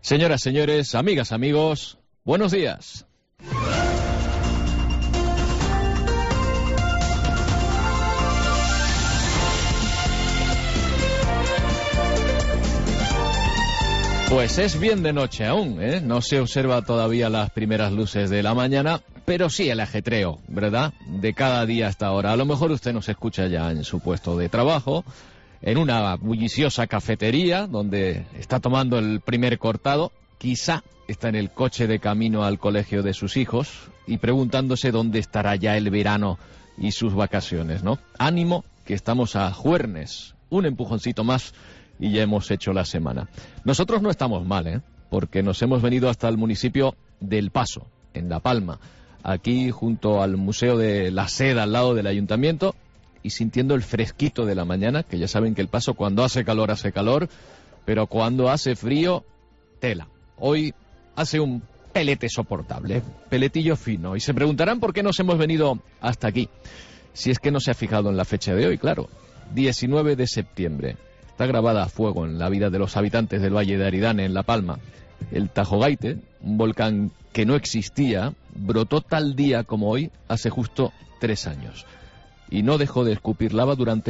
Señoras, señores, amigas, amigos, buenos días. Pues es bien de noche aún, ¿eh? No se observa todavía las primeras luces de la mañana, pero sí el ajetreo, ¿verdad? De cada día hasta ahora. A lo mejor usted nos escucha ya en su puesto de trabajo, en una bulliciosa cafetería donde está tomando el primer cortado, quizá está en el coche de camino al colegio de sus hijos y preguntándose dónde estará ya el verano y sus vacaciones, ¿no? Ánimo, que estamos a jueves, un empujoncito más y ya hemos hecho la semana. Nosotros no estamos mal, ¿eh? Porque nos hemos venido hasta el municipio del Paso, en La Palma, aquí junto al Museo de la Seda, al lado del ayuntamiento, y sintiendo el fresquito de la mañana, que ya saben que el Paso cuando hace calor, pero cuando hace frío, tela. Hoy hace un pelete soportable, peletillo fino, y se preguntarán por qué nos hemos venido hasta aquí. Si es que no se ha fijado en la fecha de hoy, claro, 19 de septiembre. Está grabada a fuego en la vida de los habitantes del Valle de Aridane, en La Palma. El Tajo Gaite, un volcán que no existía, brotó tal día como hoy hace justo 3 años. Y no dejó de escupir lava durante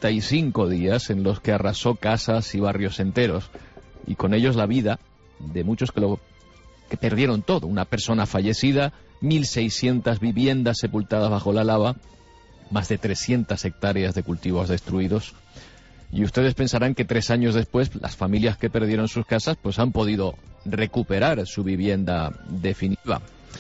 85 días en los que arrasó casas y barrios enteros. Y con ellos la vida de muchos que perdieron todo. Una persona fallecida, 1.600 viviendas sepultadas bajo la lava, más de 300 hectáreas de cultivos destruidos. Y ustedes pensarán que 3 años después, las familias que perdieron sus casas, pues han podido recuperar su vivienda definitiva.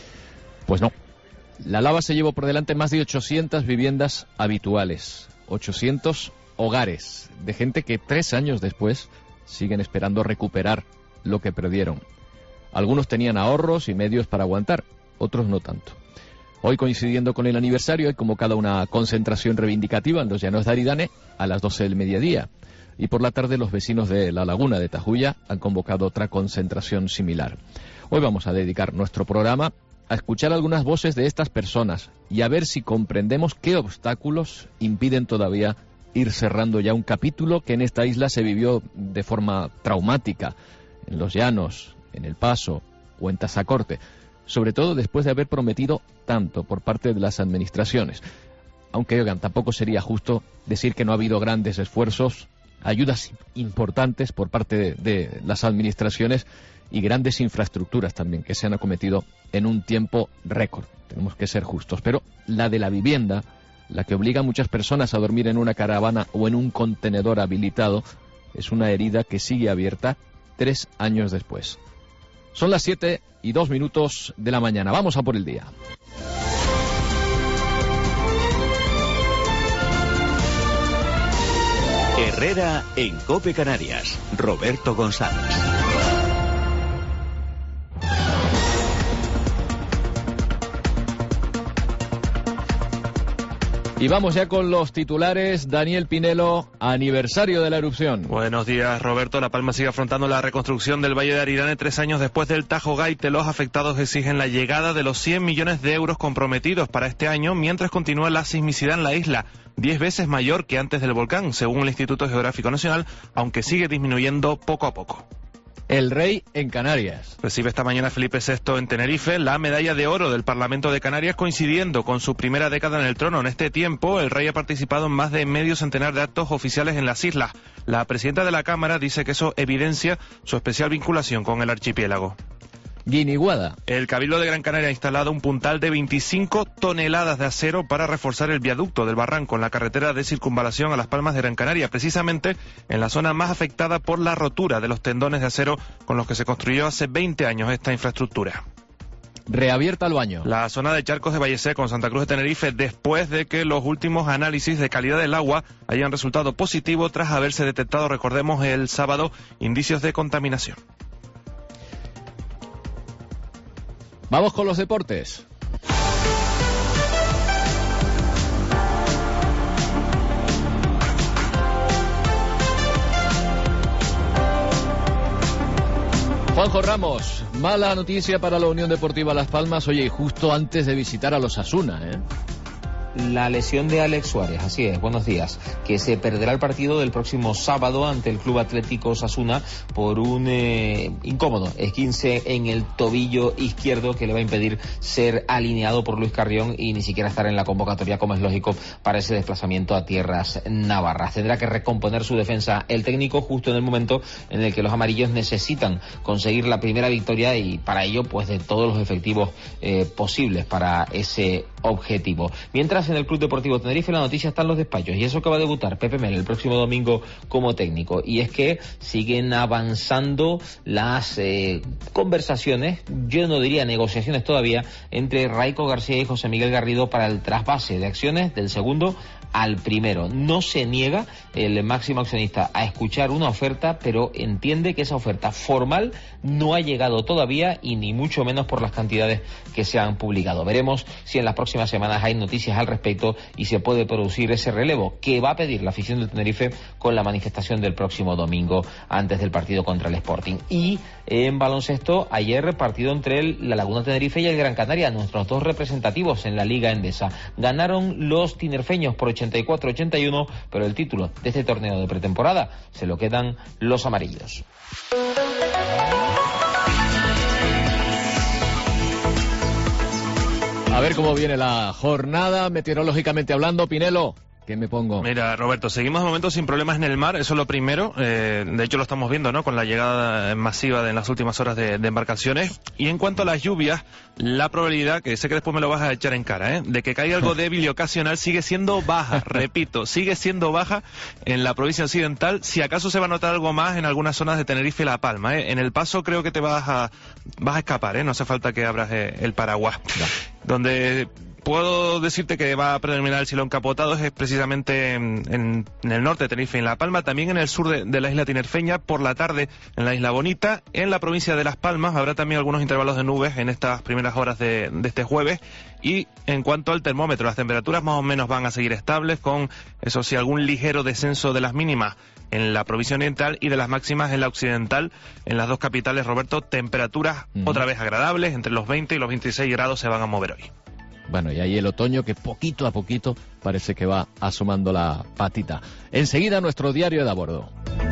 Pues no. La lava se llevó por delante más de 800 viviendas habituales, 800 hogares de gente que 3 años después siguen esperando recuperar lo que perdieron. Algunos tenían ahorros y medios para aguantar, otros no tanto. Hoy, coincidiendo con el aniversario, he convocado una concentración reivindicativa en los llanos de Aridane a las 12 del mediodía. Y por la tarde los vecinos de la laguna de Tajuya han convocado otra concentración similar. Hoy vamos a dedicar nuestro programa a escuchar algunas voces de estas personas y a ver si comprendemos qué obstáculos impiden todavía ir cerrando ya un capítulo que en esta isla se vivió de forma traumática, en los llanos, en El Paso o en Tazacorte, sobre todo después de haber prometido tanto por parte de las administraciones. Aunque, oigan, tampoco sería justo decir que no ha habido grandes esfuerzos, ayudas importantes por parte de las administraciones y grandes infraestructuras también que se han acometido en un tiempo récord. Tenemos que ser justos. Pero la de la vivienda, la que obliga a muchas personas a dormir en una caravana o en un contenedor habilitado, es una herida que sigue abierta 3 años después. Son las 7:02 de la mañana. Vamos a por el día. Herrera en COPE Canarias. Roberto González. Y vamos ya con los titulares. Daniel Pinelo, aniversario de la erupción. Buenos días, Roberto. La Palma sigue afrontando la reconstrucción del Valle de Aridane 3 años después del Tajo Gaite. Los afectados exigen la llegada de los 100 millones de euros comprometidos para este año, mientras continúa la sismicidad en la isla, 10 veces mayor que antes del volcán, según el Instituto Geográfico Nacional, aunque sigue disminuyendo poco a poco. El rey en Canarias. Recibe esta mañana Felipe VI en Tenerife la medalla de oro del Parlamento de Canarias, coincidiendo con su primera década en el trono. En este tiempo, el rey ha participado en más de medio centenar de actos oficiales en las islas. La presidenta de la Cámara dice que eso evidencia su especial vinculación con el archipiélago. Guiniguada. El Cabildo de Gran Canaria ha instalado un puntal de 25 toneladas de acero para reforzar el viaducto del Barranco en la carretera de circunvalación a Las Palmas de Gran Canaria, precisamente en la zona más afectada por la rotura de los tendones de acero con los que se construyó hace 20 años esta infraestructura. Reabierta el baño. La zona de Charcos de Valleseco en Santa Cruz de Tenerife, después de que los últimos análisis de calidad del agua hayan resultado positivos tras haberse detectado, recordemos, el sábado, indicios de contaminación. Vamos con los deportes. Juanjo Ramos, mala noticia para la Unión Deportiva Las Palmas, oye, justo antes de visitar a los Osasuna, ¿eh? La lesión de Alex Suárez, así es, buenos días, que se perderá el partido del próximo sábado ante el Club Atlético Osasuna por un incómodo esguince en el tobillo izquierdo que le va a impedir ser alineado por Luis Carrión y ni siquiera estar en la convocatoria, como es lógico, para ese desplazamiento a tierras navarras. Tendrá que recomponer su defensa el técnico justo en el momento en el que los amarillos necesitan conseguir la primera victoria y para ello pues de todos los efectivos posibles para ese objetivo. Mientras en el Club Deportivo Tenerife la noticia está en los despachos y eso que va a debutar Pepe Mel el próximo domingo como técnico, y es que siguen avanzando las conversaciones, yo no diría negociaciones todavía, entre Raico García y José Miguel Garrido para el trasvase de acciones del segundo al primero. No se niega el máximo accionista a escuchar una oferta, pero entiende que esa oferta formal no ha llegado todavía y ni mucho menos por las cantidades que se han publicado. Veremos si en las próximas semanas hay noticias al respecto y se puede producir ese relevo que va a pedir la afición del Tenerife con la manifestación del próximo domingo antes del partido contra el Sporting. Y en baloncesto, ayer partido entre la Laguna Tenerife y el Gran Canaria, nuestros dos representativos en la Liga Endesa. Ganaron los tinerfeños por 84-81, pero el título de este torneo de pretemporada se lo quedan los amarillos. A ver cómo viene la jornada, meteorológicamente hablando, Pinelo. ¿Qué me pongo? Mira, Roberto, seguimos de momento sin problemas en el mar, eso es lo primero. De hecho, lo estamos viendo, ¿no? Con la llegada masiva en las últimas horas de embarcaciones. Y en cuanto a las lluvias, la probabilidad, que sé que después me lo vas a echar en cara, de que caiga algo débil y ocasional sigue siendo baja. Repito, sigue siendo baja en la provincia occidental. Si acaso se va a notar algo más en algunas zonas de Tenerife y La Palma, En El Paso creo que te vas a escapar, No hace falta que abras el paraguas. No. Donde puedo decirte que va a predominar el cielo encapotado es precisamente en el norte de Tenerife y en La Palma, también en el sur de la isla tinerfeña, por la tarde en la isla Bonita, en la provincia de Las Palmas habrá también algunos intervalos de nubes en estas primeras horas de este jueves. Y en cuanto al termómetro, las temperaturas más o menos van a seguir estables, con eso sí, algún ligero descenso de las mínimas en la provincia oriental y de las máximas en la occidental. En las dos capitales, Roberto, temperaturas otra vez agradables, entre los 20 y los 26 grados se van a mover hoy. Bueno, y ahí el otoño que poquito a poquito parece que va asomando la patita. Enseguida nuestro diario de a bordo.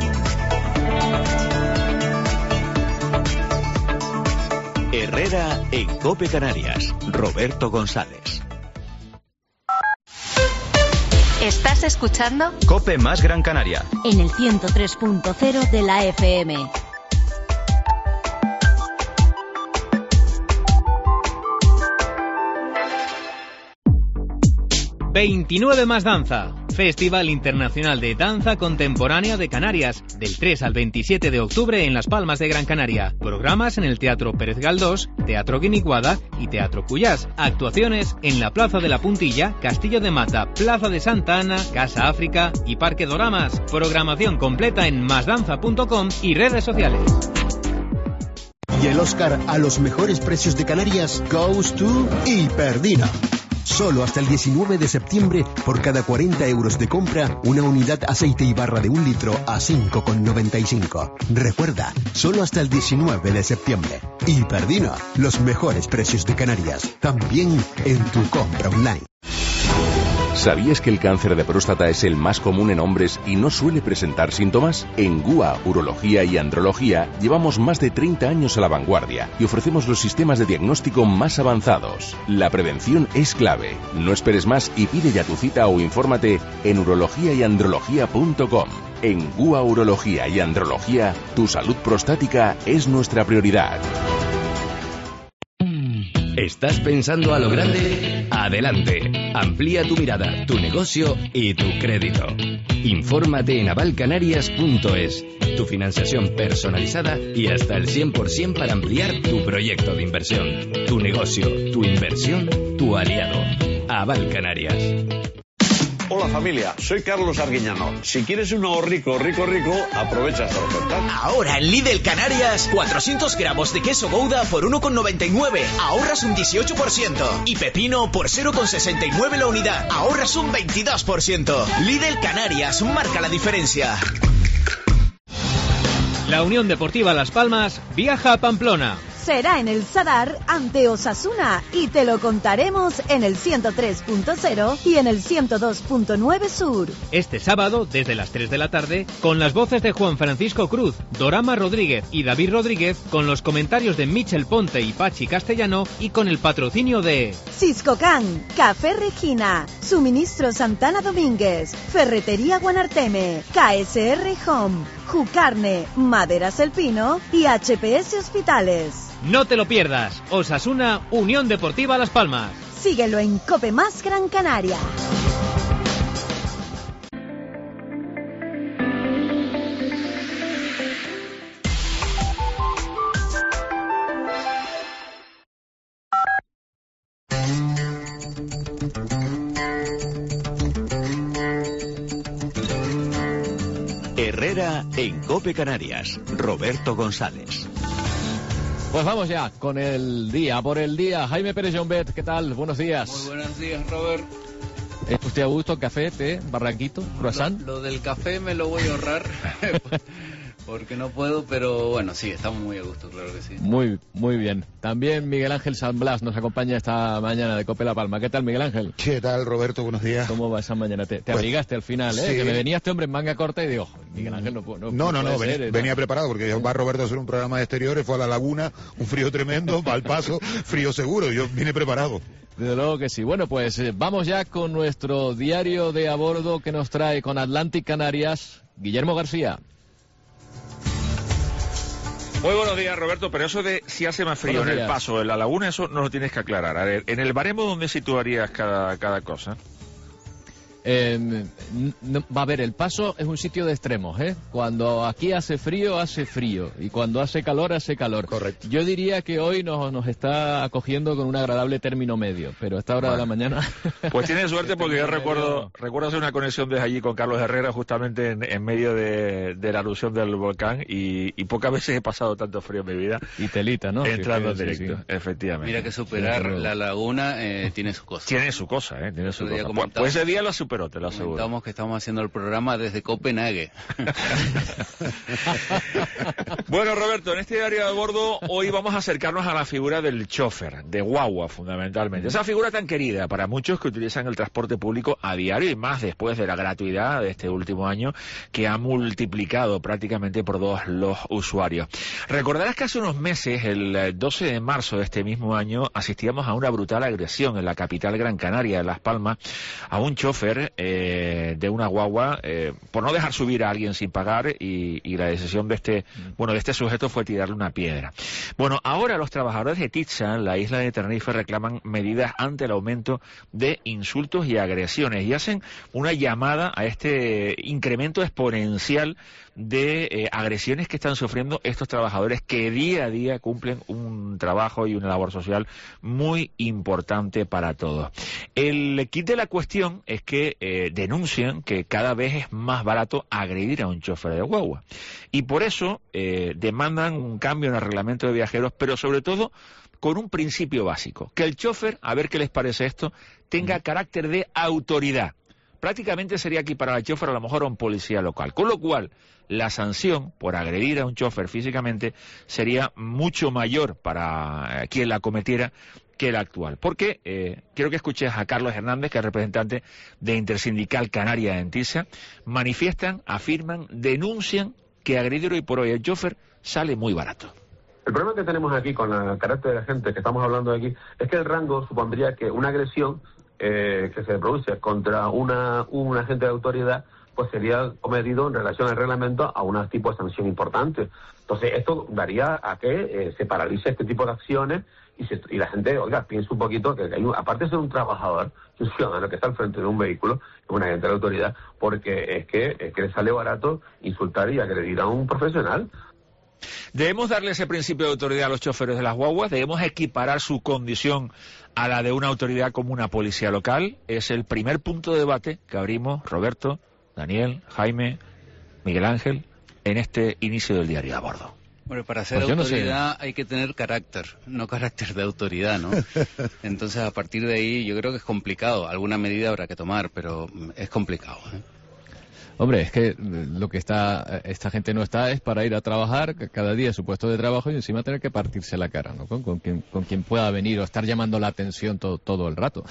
Herrera en COPE Canarias. Roberto González. ¿Estás escuchando? COPE más Gran Canaria. En el 103.0 de la FM. 29 más danza. Festival Internacional de Danza Contemporánea de Canarias, del 3 al 27 de octubre en Las Palmas de Gran Canaria. Programas en el Teatro Pérez Galdós, Teatro Guiniguada y Teatro Cuyás. Actuaciones en la Plaza de la Puntilla, Castillo de Mata, Plaza de Santa Ana, Casa África y Parque Doramas. Programación completa en masdanza.com y redes sociales. Y el Oscar a los mejores precios de Canarias goes to Hiperdino. Solo hasta el 19 de septiembre, por cada 40 euros de compra, una unidad aceite y barra de 1 litro a 5,95. Recuerda, solo hasta el 19 de septiembre. Hiperdino, los mejores precios de Canarias, también en tu compra online. ¿Sabías que el cáncer de próstata es el más común en hombres y no suele presentar síntomas? En GUA, Urología y Andrología llevamos más de 30 años a la vanguardia y ofrecemos los sistemas de diagnóstico más avanzados. La prevención es clave. No esperes más y pide ya tu cita o infórmate en urologiayandrología.com. En GUA, Urología y Andrología, tu salud prostática es nuestra prioridad. ¿Estás pensando a lo grande? Adelante. Amplía tu mirada, tu negocio y tu crédito. Infórmate en avalcanarias.es. Tu financiación personalizada y hasta el 100% para ampliar tu proyecto de inversión. Tu negocio, tu inversión, tu aliado. Aval Canarias. Hola familia, soy Carlos Arguiñano. Si quieres un ahorrico rico, aprovecha esta oferta. Ahora en Lidl Canarias, 400 gramos de queso Gouda por 1,99, ahorras un 18%. Y pepino por 0,69 la unidad, ahorras un 22%. Lidl Canarias, marca la diferencia. La Unión Deportiva Las Palmas viaja a Pamplona. será en el Sadar ante Osasuna y te lo contaremos en el 103.0 y en el 102.9 Sur. Este sábado, desde las 3 de la tarde, con las voces de Juan Francisco Cruz, Dorama Rodríguez y David Rodríguez, con los comentarios de Michel Ponte y Pachi Castellano y con el patrocinio de Cisco Can, Café Regina, Suministro Santana Domínguez, Ferretería Guanarteme, KSR Home, Jucarne, Maderas El Pino y HPS Hospitales. No te lo pierdas, Osasuna, Unión Deportiva Las Palmas. Síguelo en Cope Más Gran Canaria. Herrera en Cope Canarias. Roberto González. Pues vamos ya con el día, por el día. Jaime Pérez Jombet, ¿qué tal? Buenos días. Muy buenos días, Robert. ¿Es usted a gusto? ¿Café, té, barranquito, croissant? Lo del café me lo voy a ahorrar porque no puedo, pero bueno, sí, estamos muy a gusto, claro que sí. Muy bien. También Miguel Ángel San Blas nos acompaña esta mañana de Cope La Palma. ¿Qué tal, Miguel Ángel? ¿Qué tal, Roberto? Buenos días. ¿Cómo va esa mañana? Te abrigaste al final, ¿eh? Sí. Que me venía este hombre en manga corta y digo, Miguel Ángel no venía preparado porque va Roberto a hacer un programa de exteriores, fue a la laguna, un frío tremendo, va al paso, frío seguro, yo vine preparado. Desde luego que sí. Bueno, pues vamos ya con nuestro diario de a bordo que nos trae con Atlantic Canarias, Guillermo García. Muy buenos días, Roberto, pero eso de si hace más frío en el paso, en la laguna, eso nos lo tienes que aclarar. A ver, en el baremo, ¿dónde situarías cada cosa? Va a ver, el paso es un sitio de extremos, ¿eh? Cuando aquí hace frío, y cuando hace calor, hace calor. Correcto. Yo diría que hoy nos está acogiendo con un agradable término medio, pero a esta hora de la mañana... Pues tienes suerte porque yo recuerdo hacer una conexión desde allí con Carlos Herrera justamente en medio de la erupción del volcán y pocas veces he pasado tanto frío en mi vida. Y telita, ¿no? Entrando en directo, sí. efectivamente. Mira que superar la laguna tiene su cosa. Tiene su cosa, tiene su cosa. Pues ese día lo pero te lo aseguro. Comentamos que estamos haciendo el programa desde Copenhague. Bueno, Roberto, en este diario de bordo hoy vamos a acercarnos a la figura del chofer, de guagua fundamentalmente. Esa figura tan querida para muchos que utilizan el transporte público a diario y más después de la gratuidad de este último año que ha multiplicado prácticamente por 2 los usuarios. Recordarás que hace unos meses, el 12 de marzo de este mismo año, asistíamos a una brutal agresión en la capital Gran Canaria, de Las Palmas, a un chofer de una guagua por no dejar subir a alguien sin pagar y la decisión de este sujeto fue tirarle una piedra. Bueno, ahora los trabajadores de Titsa, la isla de Tenerife, reclaman medidas ante el aumento de insultos y agresiones y hacen una llamada a este incremento exponencial de agresiones que están sufriendo estos trabajadores que día a día cumplen un trabajo y una labor social muy importante para todos. El kit de la cuestión es que denuncian que cada vez es más barato agredir a un chofer de guagua y por eso demandan un cambio en el reglamento de viajeros, pero sobre todo con un principio básico, que el chofer, a ver qué les parece esto, tenga carácter de autoridad. Prácticamente sería equiparar al chofer a lo mejor a un policía local, con lo cual la sanción por agredir a un chofer físicamente sería mucho mayor para quien la cometiera que la actual. Porque quiero que escuches a Carlos Hernández, que es representante de Intersindical Canaria en Tisa, manifiestan, afirman, denuncian que agredir hoy por hoy al chofer sale muy barato. El problema que tenemos aquí con el carácter de la gente que estamos hablando de aquí es que el rango supondría que una agresión que se produce contra un agente de autoridad pues sería cometido en relación al reglamento a un tipo de sanción importante. Entonces esto daría a que se paralice este tipo de acciones y la gente, piense un poquito que aparte de ser un trabajador, un ciudadano que está al frente de un vehículo, es un agente de la autoridad, porque es que le sale barato insultar y agredir a un profesional. Debemos darle ese principio de autoridad a los choferes de las guaguas, debemos equiparar su condición a la de una autoridad como una policía local. Es el primer punto de debate que abrimos, Roberto, Daniel, Jaime, Miguel Ángel, en este inicio del diario a bordo. Bueno, para ser autoridad hay que tener carácter, no carácter de autoridad, ¿no? Entonces, a partir de ahí, yo creo que es complicado. Alguna medida habrá que tomar, pero es complicado, ¿eh? Hombre, es que lo que esta gente no está es para ir a trabajar cada día a su puesto de trabajo y encima tener que partirse la cara, ¿no? Con quien pueda venir o estar llamando la atención todo el rato.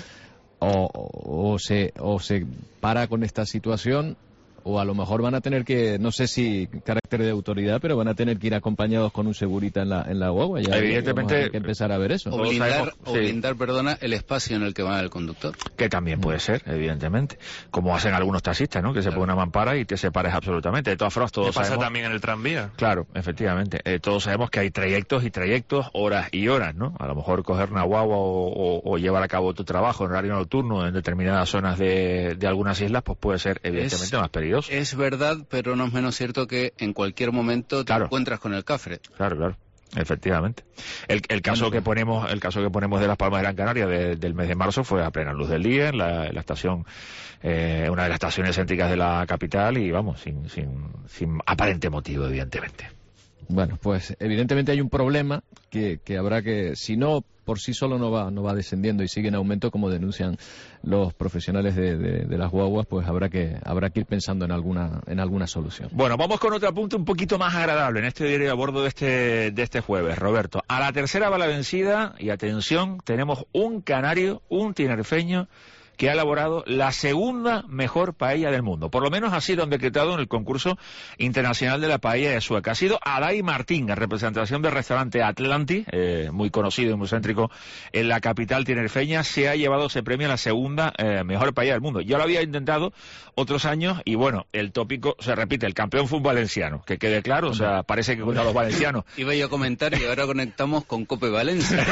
O se para con esta situación, o a lo mejor van a tener que, no sé si carácter de autoridad, pero van a tener que ir acompañados con un segurita en la guagua. Ya evidentemente hay que empezar a ver eso. O blindar, el espacio en el que va el conductor. Que también puede ser, evidentemente. Como hacen algunos taxistas, ¿no? Que se pone una mampara y te separes absolutamente. De todas formas, todos pasa sabemos... también en el tranvía. Claro, efectivamente. Todos sabemos que hay trayectos y trayectos, horas y horas, ¿no? A lo mejor coger una guagua o llevar a cabo tu trabajo en horario nocturno en determinadas zonas de algunas islas, pues puede ser, evidentemente, más peligroso. Es verdad, pero no es menos cierto que en cualquier momento te encuentras con el cafre. Claro. Efectivamente. El caso que ponemos de Las Palmas de Gran Canaria del mes de marzo fue a plena luz del día en la estación, una de las estaciones céntricas de la capital, y vamos, sin aparente motivo, evidentemente. Bueno, pues evidentemente hay un problema que habrá que, si no por sí solo no va descendiendo y sigue en aumento, como denuncian los profesionales de las guaguas, pues habrá que ir pensando en alguna solución. Bueno, vamos con otro punto un poquito más agradable en este diario a bordo de este jueves, Roberto. A la tercera va la vencida y atención, tenemos un canario, un tinerfeño, que ha elaborado la segunda mejor paella del mundo. Por lo menos ha sido decretado en el concurso internacional de la paella de Sueca. Ha sido Adai Martín, en representación del restaurante Atlanti, muy conocido y muy céntrico en la capital tinerfeña. Se ha llevado ese premio a la segunda mejor paella del mundo. Yo lo había intentado otros años y bueno, el tópico se repite. El campeón fue un valenciano, que quede claro. O sea, parece que contra los valencianos. Iba yo a comentar y ahora conectamos con Cope Valencia.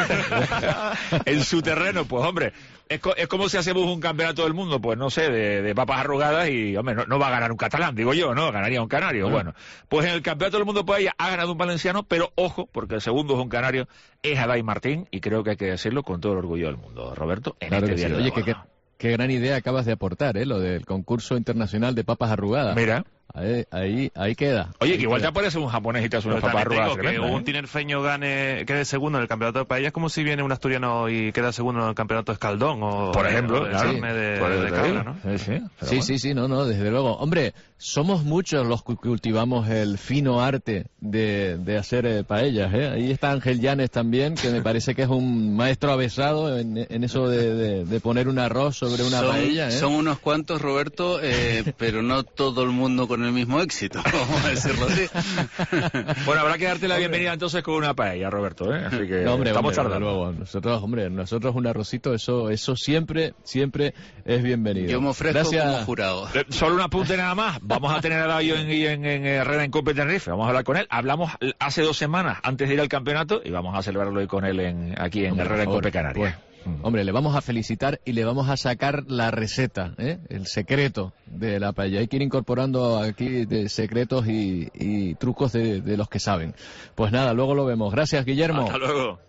En su terreno, pues hombre, es como si hacemos un campeonato del mundo, pues no sé, de papas arrugadas y, hombre, no va a ganar un catalán, digo yo, ¿no? Ganaría un canario. Bueno, pues en el campeonato del mundo paella ha ganado un valenciano, pero ojo, porque el segundo es un canario, es Adai Martín, y creo que hay que decirlo con todo el orgullo del mundo, Roberto, en claro este que diario. Sí. Oye, qué gran idea acabas de aportar, lo del concurso internacional de papas arrugadas. Mira. Ahí queda. Oye, que igual te aparece un japonés y te hace unas papas arrugadas. Que un tinerfeño quede segundo en el campeonato de paella es como si viene un asturiano y queda segundo en el campeonato de escaldón o por ejemplo, de cabra, ¿no? Sí, no, desde luego. Hombre, somos muchos los que cultivamos el fino arte de hacer paellas, Ahí está Ángel Llanes también, que me parece que es un maestro avesado en eso de poner un arroz sobre una paella, Son unos cuantos, Roberto, pero no todo el mundo con el mismo éxito, vamos a decirlo así. Bueno, habrá que darte la bienvenida entonces con una paella, Roberto, Así que estamos tardando. Luego. Nosotros un arrocito, eso siempre es bienvenido. Yo me ofrezco como jurado. Solo un apunte nada más. Vamos a tener a Dayo en Herrera en Cope Tenerife. Vamos a hablar con él. Hablamos hace 2 semanas antes de ir al campeonato y vamos a celebrarlo hoy con él aquí en Herrera en Cope Canarias. Hombre, le vamos a felicitar y le vamos a sacar la receta, el secreto de la paella. Hay que ir incorporando aquí de secretos y trucos de los que saben. Pues nada, luego lo vemos. Gracias, Guillermo. Hasta luego.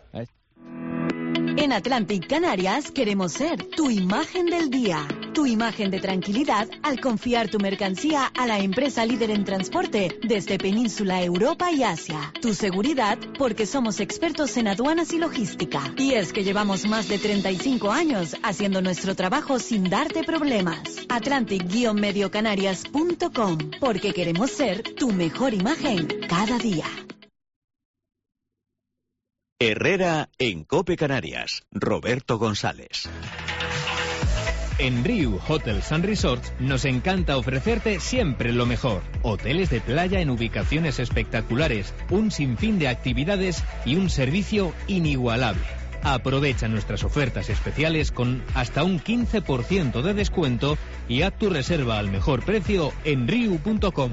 En Atlantic Canarias queremos ser tu imagen del día, tu imagen de tranquilidad al confiar tu mercancía a la empresa líder en transporte desde Península, Europa y Asia. Tu seguridad porque somos expertos en aduanas y logística. Y es que llevamos más de 35 años haciendo nuestro trabajo sin darte problemas. Atlantic-mediocanarias.com, porque queremos ser tu mejor imagen cada día. Herrera en Cope Canarias. Roberto González. En Riu Hotels and Resorts nos encanta ofrecerte siempre lo mejor. Hoteles de playa en ubicaciones espectaculares, un sinfín de actividades y un servicio inigualable. Aprovecha nuestras ofertas especiales con hasta un 15% de descuento y haz tu reserva al mejor precio en riu.com.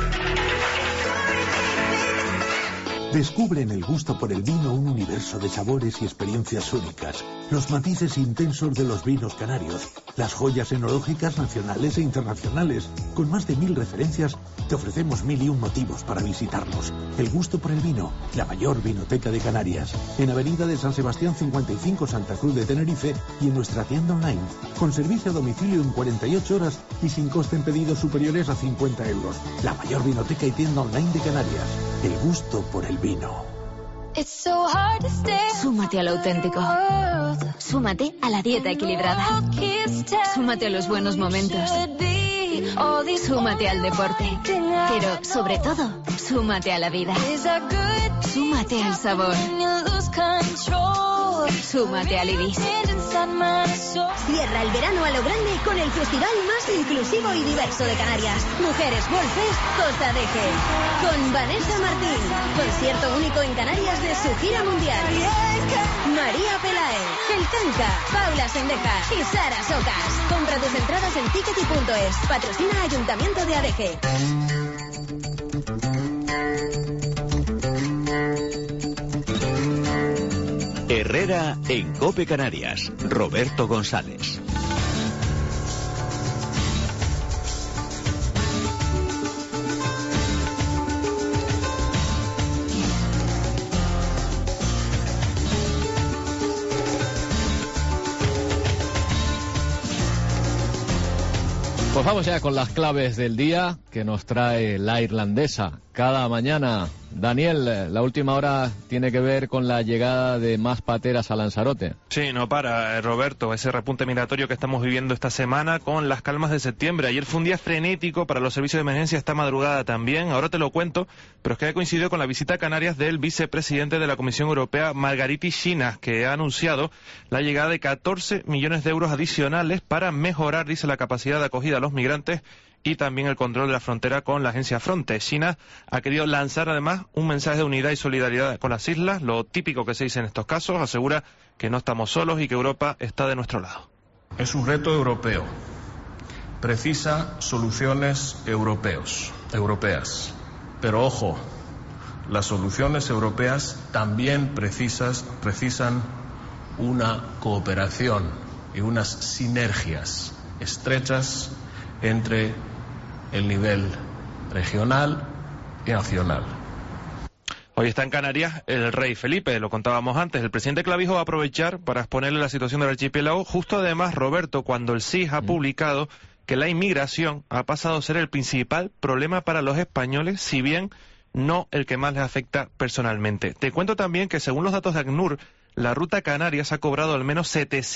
Descubre en el gusto por el vino un universo de sabores y experiencias únicas, los matices intensos de los vinos canarios, las joyas enológicas nacionales e internacionales. Con más de 1000 referencias, te ofrecemos 1001 motivos para visitarnos. El gusto por el vino, la mayor vinoteca de Canarias. En Avenida de San Sebastián 55, Santa Cruz de Tenerife, y en nuestra tienda online, con servicio a domicilio en 48 horas y sin coste en pedidos superiores a 50 euros. La mayor vinoteca y tienda online de Canarias. El gusto por el vino. Súmate a lo auténtico. Súmate a la dieta equilibrada. Súmate a los buenos momentos. Súmate al deporte, pero sobre todo, súmate a la vida. Súmate al sabor. Súmate al Ibis. Cierra el verano a lo grande con el festival más inclusivo y diverso de Canarias. Mujeres World Fest Costa de Eje. Con Vanessa Martín. Concierto único en Canarias de su gira mundial. María Pelaez, El Canca, Paula Sendejas y Sara Socas. Compra tus entradas en tickety.es. Patrocina Ayuntamiento de Adeje. Herrera en COPE Canarias. Roberto González. Pues vamos ya con las claves del día que nos trae la irlandesa cada mañana. Daniel, la última hora tiene que ver con la llegada de más pateras a Lanzarote. Sí, no para, Roberto, ese repunte migratorio que estamos viviendo esta semana con las calmas de septiembre. Ayer fue un día frenético para los servicios de emergencia, esta madrugada también, ahora te lo cuento, pero es que ha coincidido con la visita a Canarias del vicepresidente de la Comisión Europea, Margaritis Schinas, que ha anunciado la llegada de 14 millones de euros adicionales para mejorar, dice, la capacidad de acogida a los migrantes y también el control de la frontera con la agencia Frontex. China ha querido lanzar además un mensaje de unidad y solidaridad con las islas, lo típico que se dice en estos casos, asegura que no estamos solos y que Europa está de nuestro lado. Es un reto europeo, precisa soluciones europeas, pero ojo, las soluciones europeas también precisan una cooperación y unas sinergias estrechas entre el nivel regional y nacional. Hoy está en Canarias el rey Felipe, lo contábamos antes. El presidente Clavijo va a aprovechar para exponerle la situación del archipiélago, justo además, Roberto, cuando el CIS ha publicado que la inmigración ha pasado a ser el principal problema para los españoles, si bien no el que más les afecta personalmente. Te cuento también que según los datos de ACNUR, la ruta Canarias ha cobrado al menos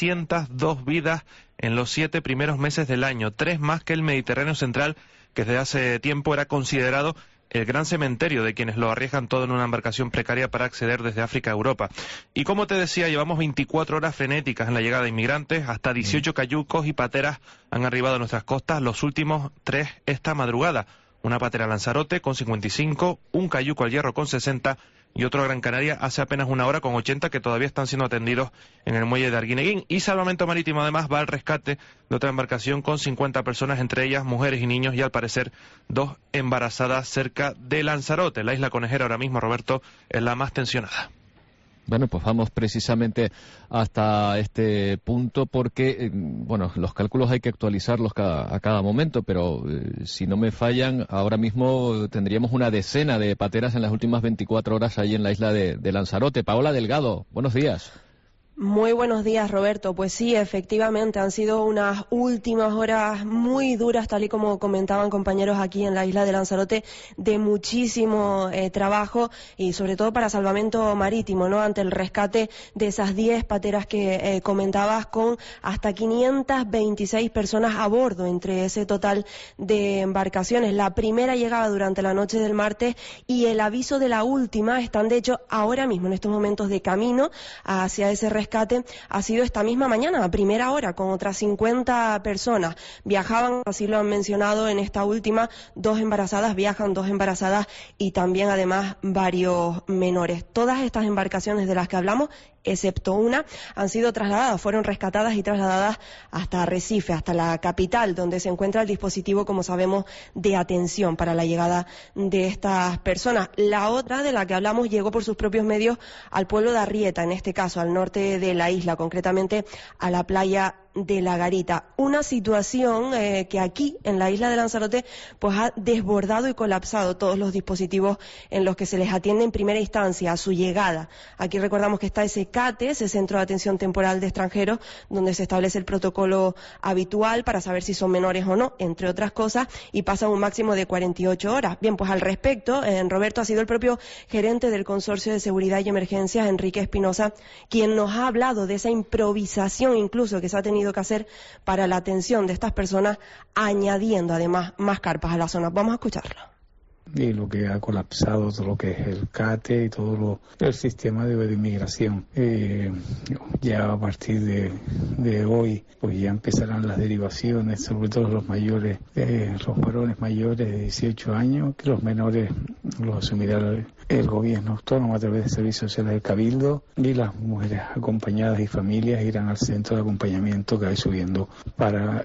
702 vidas en los 7 primeros meses del año, 3 más que el Mediterráneo Central, que desde hace tiempo era considerado el gran cementerio de quienes lo arriesgan todo en una embarcación precaria para acceder desde África a Europa. Y como te decía, llevamos 24 horas frenéticas en la llegada de inmigrantes, hasta 18 cayucos y pateras han arribado a nuestras costas, los últimos 3 esta madrugada. Una patera a Lanzarote con 55, un cayuco al Hierro con 60 y otro a Gran Canaria hace apenas una hora con 80 que todavía están siendo atendidos en el muelle de Arguineguín. Y Salvamento Marítimo además va al rescate de otra embarcación con 50 personas, entre ellas mujeres y niños, y al parecer 2 embarazadas cerca de Lanzarote. La isla conejera ahora mismo, Roberto, es la más tensionada. Bueno, pues vamos precisamente hasta este punto porque, bueno, los cálculos hay que actualizarlos a cada momento, pero si no me fallan, ahora mismo tendríamos una decena de pateras en las últimas 24 horas ahí en la isla de Lanzarote. Paola Delgado, buenos días. Muy buenos días, Roberto. Pues sí, efectivamente, han sido unas últimas horas muy duras, tal y como comentaban compañeros aquí en la isla de Lanzarote, de muchísimo trabajo y sobre todo para Salvamento Marítimo, ¿no? Ante el rescate de esas 10 pateras que comentabas, con hasta 526 personas a bordo entre ese total de embarcaciones. La primera llegaba durante la noche del martes y el aviso de la última están, de hecho, ahora mismo, en estos momentos, de camino hacia ese rescate. Ha sido esta misma mañana, a primera hora, con otras 50 personas. Viajaban, así lo han mencionado en esta última, 2 embarazadas, viajan 2 embarazadas y también además varios menores. Todas estas embarcaciones de las que hablamos, excepto una, han sido trasladadas, fueron rescatadas y trasladadas hasta Arrecife, hasta la capital, donde se encuentra el dispositivo, como sabemos, de atención para la llegada de estas personas. La otra, de la que hablamos, llegó por sus propios medios al pueblo de Arrieta, en este caso, al norte de la isla, concretamente a la playa de La Garita. Una situación que aquí, en la isla de Lanzarote, pues ha desbordado y colapsado todos los dispositivos en los que se les atiende en primera instancia a su llegada. Aquí recordamos que está ese CATE, ese Centro de Atención Temporal de Extranjeros, donde se establece el protocolo habitual para saber si son menores o no, entre otras cosas, y pasan un máximo de 48 horas. Bien, pues al respecto, Roberto, ha sido el propio gerente del Consorcio de Seguridad y Emergencias, Enrique Espinosa, quien nos ha hablado de esa improvisación incluso que se ha tenido tenido que hacer para la atención de estas personas, añadiendo además más carpas a la zona. Vamos a escucharlo. Y lo que ha colapsado todo lo que es el CATE y todo el sistema de inmigración. Ya a partir de hoy pues ya empezarán las derivaciones, sobre todo los mayores, los varones mayores de 18 años, que los menores los asumirá el gobierno autónomo a través de servicios sociales del Cabildo, y las mujeres acompañadas y familias irán al centro de acompañamiento que hay subiendo para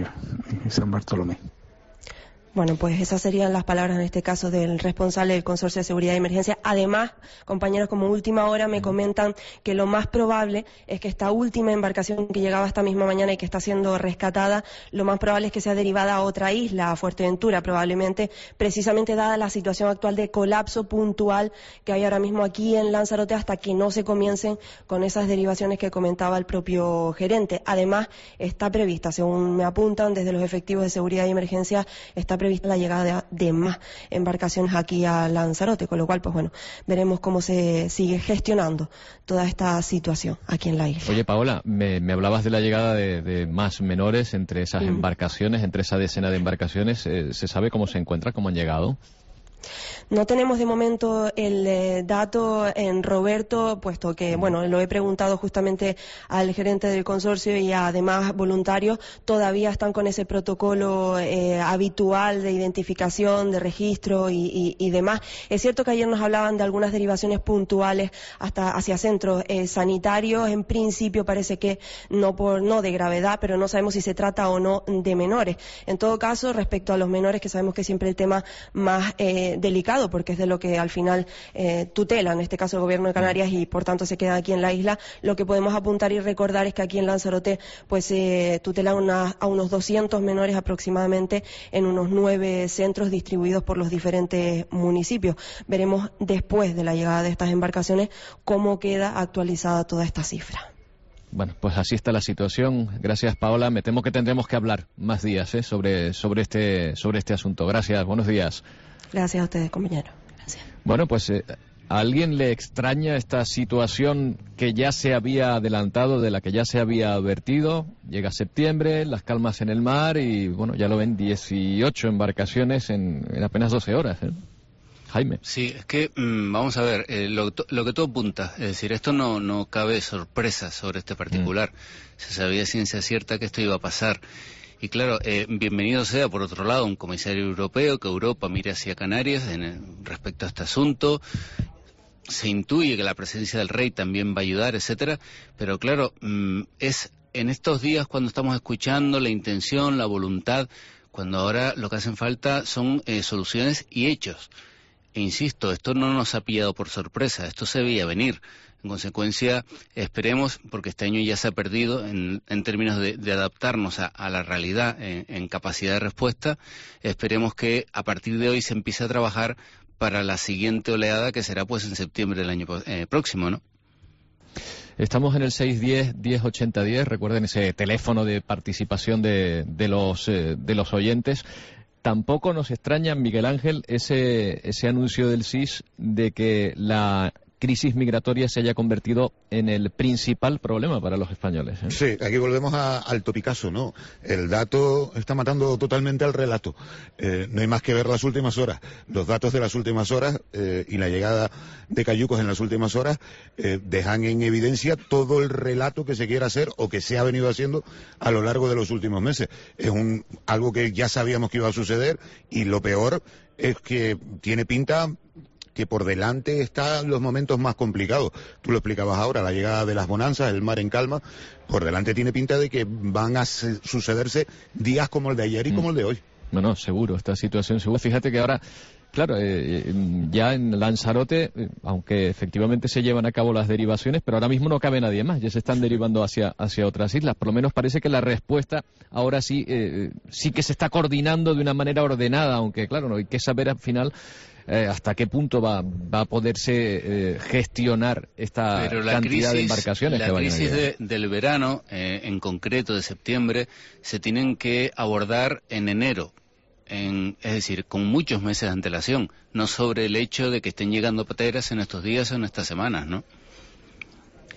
San Bartolomé. Bueno, pues esas serían las palabras en este caso del responsable del Consorcio de Seguridad y Emergencia. Además, compañeros, como última hora me comentan que lo más probable es que esta última embarcación que llegaba esta misma mañana y que está siendo rescatada, lo más probable es que sea derivada a otra isla, a Fuerteventura, probablemente, precisamente dada la situación actual de colapso puntual que hay ahora mismo aquí en Lanzarote, hasta que no se comiencen con esas derivaciones que comentaba el propio gerente. Además, está prevista, según me apuntan desde los efectivos de seguridad y emergencia, está prevista la llegada de más embarcaciones aquí a Lanzarote, con lo cual, pues bueno, veremos cómo se sigue gestionando toda esta situación aquí en la isla. Oye, Paola, me hablabas de la llegada de más menores entre esas embarcaciones, entre esa decena de embarcaciones. ¿Se sabe cómo se encuentra, cómo han llegado? No tenemos de momento el dato en Roberto, puesto que, bueno, lo he preguntado justamente al gerente del consorcio y además voluntarios, todavía están con ese protocolo habitual de identificación, de registro y demás. Es cierto que ayer nos hablaban de algunas derivaciones puntuales hasta hacia centros sanitarios. En principio parece que no de gravedad, pero no sabemos si se trata o no de menores. En todo caso, respecto a los menores, que sabemos que es siempre el tema más delicado, porque es de lo que al final tutela, en este caso el Gobierno de Canarias, y por tanto se queda aquí en la isla. Lo que podemos apuntar y recordar es que aquí en Lanzarote pues tutela a unos 200 menores aproximadamente en unos 9 centros distribuidos por los diferentes municipios. Veremos después de la llegada de estas embarcaciones cómo queda actualizada toda esta cifra. Bueno, pues así está la situación. Gracias, Paola. Me temo que tendremos que hablar más días sobre este asunto. Gracias, buenos días. Gracias a ustedes, compañeros. Gracias. Bueno, pues ¿a alguien le extraña esta situación que ya se había adelantado, de la que ya se había advertido? Llega septiembre, las calmas en el mar y, bueno, ya lo ven, 18 embarcaciones en apenas 12 horas, ¿eh? Jaime. Sí, es que, vamos a ver, lo que todo apunta, es decir, esto no cabe sorpresa sobre este particular. Se sabía ciencia cierta que esto iba a pasar. Y claro, bienvenido sea, por otro lado, un comisario europeo, que Europa mire hacia Canarias respecto a este asunto. Se intuye que la presencia del rey también va a ayudar, etcétera. Pero claro, es en estos días cuando estamos escuchando la intención, la voluntad, cuando ahora lo que hacen falta son soluciones y hechos. E insisto, esto no nos ha pillado por sorpresa, esto se veía venir. En consecuencia, esperemos, porque este año ya se ha perdido en términos de adaptarnos a la realidad en capacidad de respuesta, esperemos que a partir de hoy se empiece a trabajar para la siguiente oleada, que será pues en septiembre del año próximo, ¿no? Estamos en el 610-1080-10, recuerden ese teléfono de participación de los oyentes. Tampoco nos extraña, Miguel Ángel, ese anuncio del SIS de que la crisis migratoria se haya convertido en el principal problema para los españoles, ¿eh? Sí, aquí volvemos al topicazo, ¿no? El dato está matando totalmente al relato. No hay más que ver las últimas horas. Los datos de las últimas horas y la llegada de cayucos en las últimas horas dejan en evidencia todo el relato que se quiera hacer o que se ha venido haciendo a lo largo de los últimos meses. Es algo que ya sabíamos que iba a suceder, y lo peor es que tiene pinta que por delante están los momentos más complicados. Tú lo explicabas ahora, la llegada de las bonanzas, el mar en calma, por delante tiene pinta de que van a sucederse días como el de ayer y como el de hoy. No, seguro, esta situación seguro. Fíjate que ahora, claro, ya en Lanzarote, aunque efectivamente se llevan a cabo las derivaciones, pero ahora mismo no cabe nadie más, ya se están derivando hacia otras islas. Por lo menos parece que la respuesta ahora sí que se está coordinando de una manera ordenada, aunque claro, no hay que saber al final hasta qué punto va a poderse gestionar esta cantidad de embarcaciones que vayan a llegar. La crisis del verano, en concreto de septiembre, se tienen que abordar en enero. Es decir, con muchos meses de antelación, no sobre el hecho de que estén llegando pateras en estos días o en estas semanas, ¿no?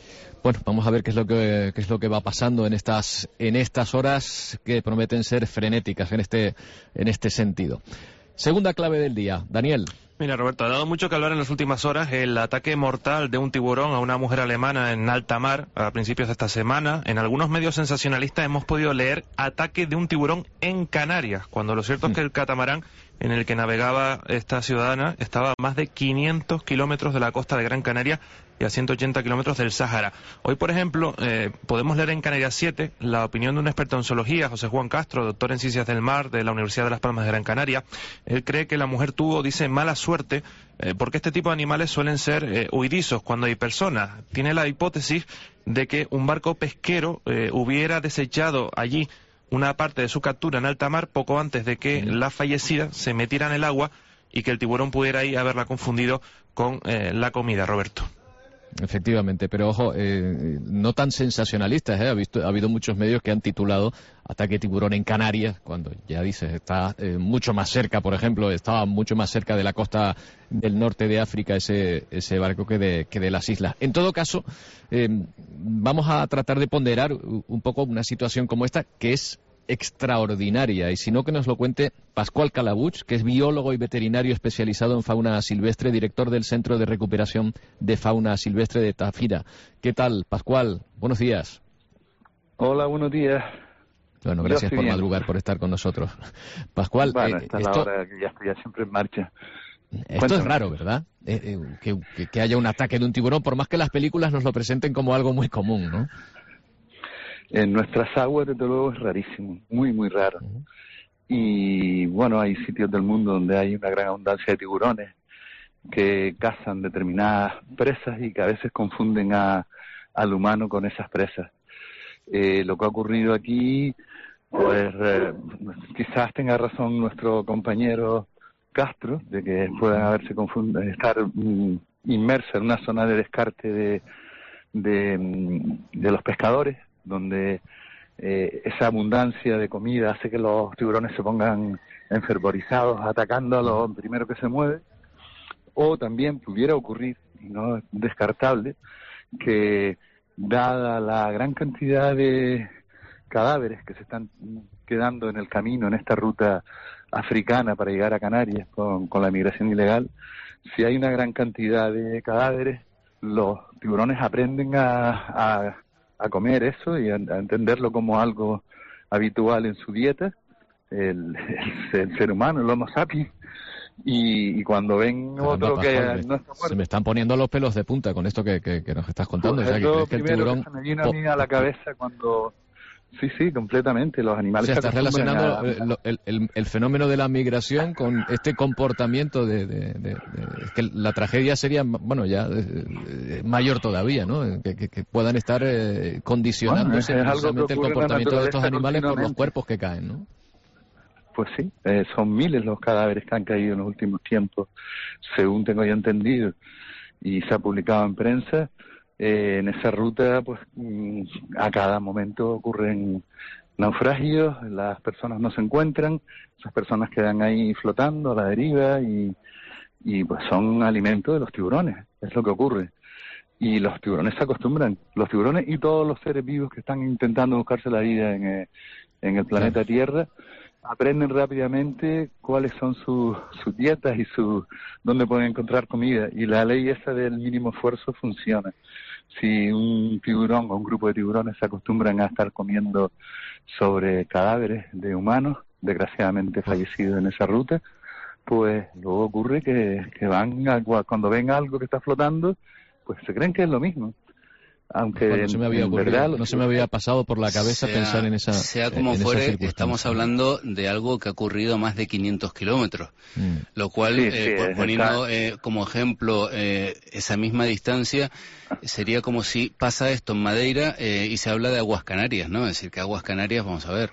Bueno, vamos a ver qué es lo que va pasando en estas horas que prometen ser frenéticas en este sentido. Segunda clave del día, Daniel. Mira, Roberto, ha dado mucho que hablar en las últimas horas el ataque mortal de un tiburón a una mujer alemana en alta mar a principios de esta semana. En algunos medios sensacionalistas hemos podido leer ataque de un tiburón en Canarias, cuando lo cierto es que el catamarán en el que navegaba esta ciudadana estaba a más de 500 kilómetros de la costa de Gran Canaria y a 180 kilómetros del Sáhara. Hoy, por ejemplo, podemos leer en Canarias 7 la opinión de un experto en zoología, José Juan Castro, doctor en Ciencias del Mar de la Universidad de Las Palmas de Gran Canaria. Él cree que la mujer tuvo, dice, mala suerte porque este tipo de animales suelen ser huidizos cuando hay personas. Tiene la hipótesis de que un barco pesquero hubiera desechado allí una parte de su captura en alta mar poco antes de que la fallecida se metiera en el agua y que el tiburón pudiera ahí haberla confundido con la comida, Roberto. Efectivamente, pero ojo, no tan sensacionalistas, ha habido muchos medios que han titulado ataque tiburón en Canarias, cuando ya dices, está mucho más cerca, por ejemplo, estaba mucho más cerca de la costa del norte de África ese barco que de las islas. En todo caso, vamos a tratar de ponderar un poco una situación como esta, que es extraordinaria, y si no, que nos lo cuente Pascual Calabuch, que es biólogo y veterinario especializado en fauna silvestre, director del Centro de Recuperación de Fauna Silvestre de Tafira. ¿Qué tal, Pascual? Buenos días. Hola, buenos días. Bueno, gracias por madrugar, por estar con nosotros. Pascual, bueno, esta es la hora que ya estoy siempre en marcha. Esto es raro, ¿verdad? Que haya un ataque de un tiburón, por más que las películas nos lo presenten como algo muy común, ¿no? En nuestras aguas, desde luego, es rarísimo, muy, muy raro. Y bueno, hay sitios del mundo donde hay una gran abundancia de tiburones que cazan determinadas presas y que a veces confunden al humano con esas presas. Lo que ha ocurrido aquí, pues quizás tenga razón nuestro compañero Castro, de que puedan haberse confundido, estar inmersa en una zona de descarte de los pescadores, donde esa abundancia de comida hace que los tiburones se pongan enfervorizados, atacando a lo primero que se mueve. O también pudiera ocurrir, y no es descartable, que dada la gran cantidad de cadáveres que se están quedando en el camino en esta ruta africana para llegar a Canarias con la migración ilegal, si hay una gran cantidad de cadáveres, los tiburones aprenden a comer eso y a entenderlo como algo habitual en su dieta, el ser humano, el Homo sapiens, y cuando ven otro que no está muerto... Se me están poniendo los pelos de punta con esto que nos estás contando. Pues o sea, es lo que el primero tiburón... que se me viene a mí a la cabeza cuando... Sí, completamente. Los animales. O sea, estás relacionando el fenómeno de la migración con este comportamiento de que la tragedia sería, bueno, ya mayor todavía, ¿no? Que puedan estar condicionándose precisamente el comportamiento de estos animales por los cuerpos que caen, ¿no? Pues sí, son miles los cadáveres que han caído en los últimos tiempos, según tengo yo entendido, y se ha publicado en prensa. En esa ruta, pues a cada momento ocurren naufragios, las personas no se encuentran, esas personas quedan ahí flotando a la deriva y pues son alimento de los tiburones, es lo que ocurre. Y los tiburones se acostumbran, los tiburones y todos los seres vivos que están intentando buscarse la vida en el planeta Tierra, aprenden rápidamente cuáles son sus dietas y dónde pueden encontrar comida, y la ley esa del mínimo esfuerzo funciona. Si un tiburón o un grupo de tiburones se acostumbran a estar comiendo sobre cadáveres de humanos, desgraciadamente fallecidos en esa ruta, pues luego ocurre que cuando ven algo que está flotando, pues se creen que es lo mismo. Aunque no se me había pasado por la cabeza pensar en esa. Sea como fuere, estamos hablando de algo que ha ocurrido a más de 500 kilómetros, lo cual, poniendo como ejemplo esa misma distancia, sería como si pasa esto en Madeira y se habla de aguas Canarias, ¿no? Es decir, que aguas Canarias, vamos a ver.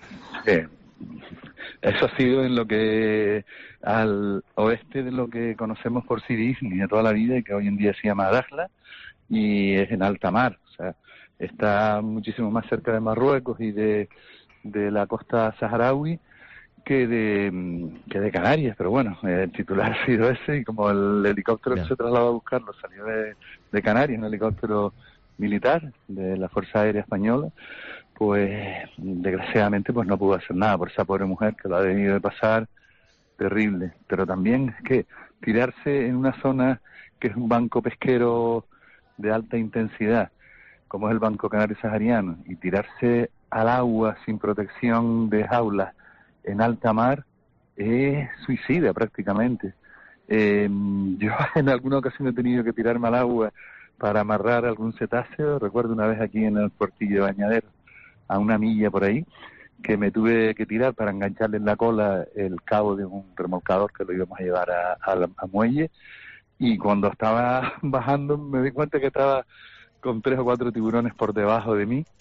Eso ha sido en lo que al oeste de lo que conocemos por Sea Disney de toda la vida y que hoy en día se llama Dakhla, y es en alta mar, o sea, está muchísimo más cerca de Marruecos y de la costa saharaui que de Canarias, pero bueno, el titular ha sido ese, y como el helicóptero que se trasladó a buscarlo salió de Canarias, un helicóptero militar de la Fuerza Aérea Española, pues desgraciadamente pues no pudo hacer nada por esa pobre mujer que lo ha debido de pasar terrible. Pero también es que tirarse en una zona que es un banco pesquero de alta intensidad, como es el Banco Canario Sahariano, y tirarse al agua sin protección de jaulas en alta mar, es suicida prácticamente. Yo en alguna ocasión he tenido que tirarme al agua para amarrar algún cetáceo. Recuerdo una vez aquí en el puertillo de Bañadero, a una milla por ahí, que me tuve que tirar para engancharle en la cola el cabo de un remolcador que lo íbamos a llevar a muelle, y cuando estaba bajando me di cuenta que estaba con 3 o 4 tiburones por debajo de mí.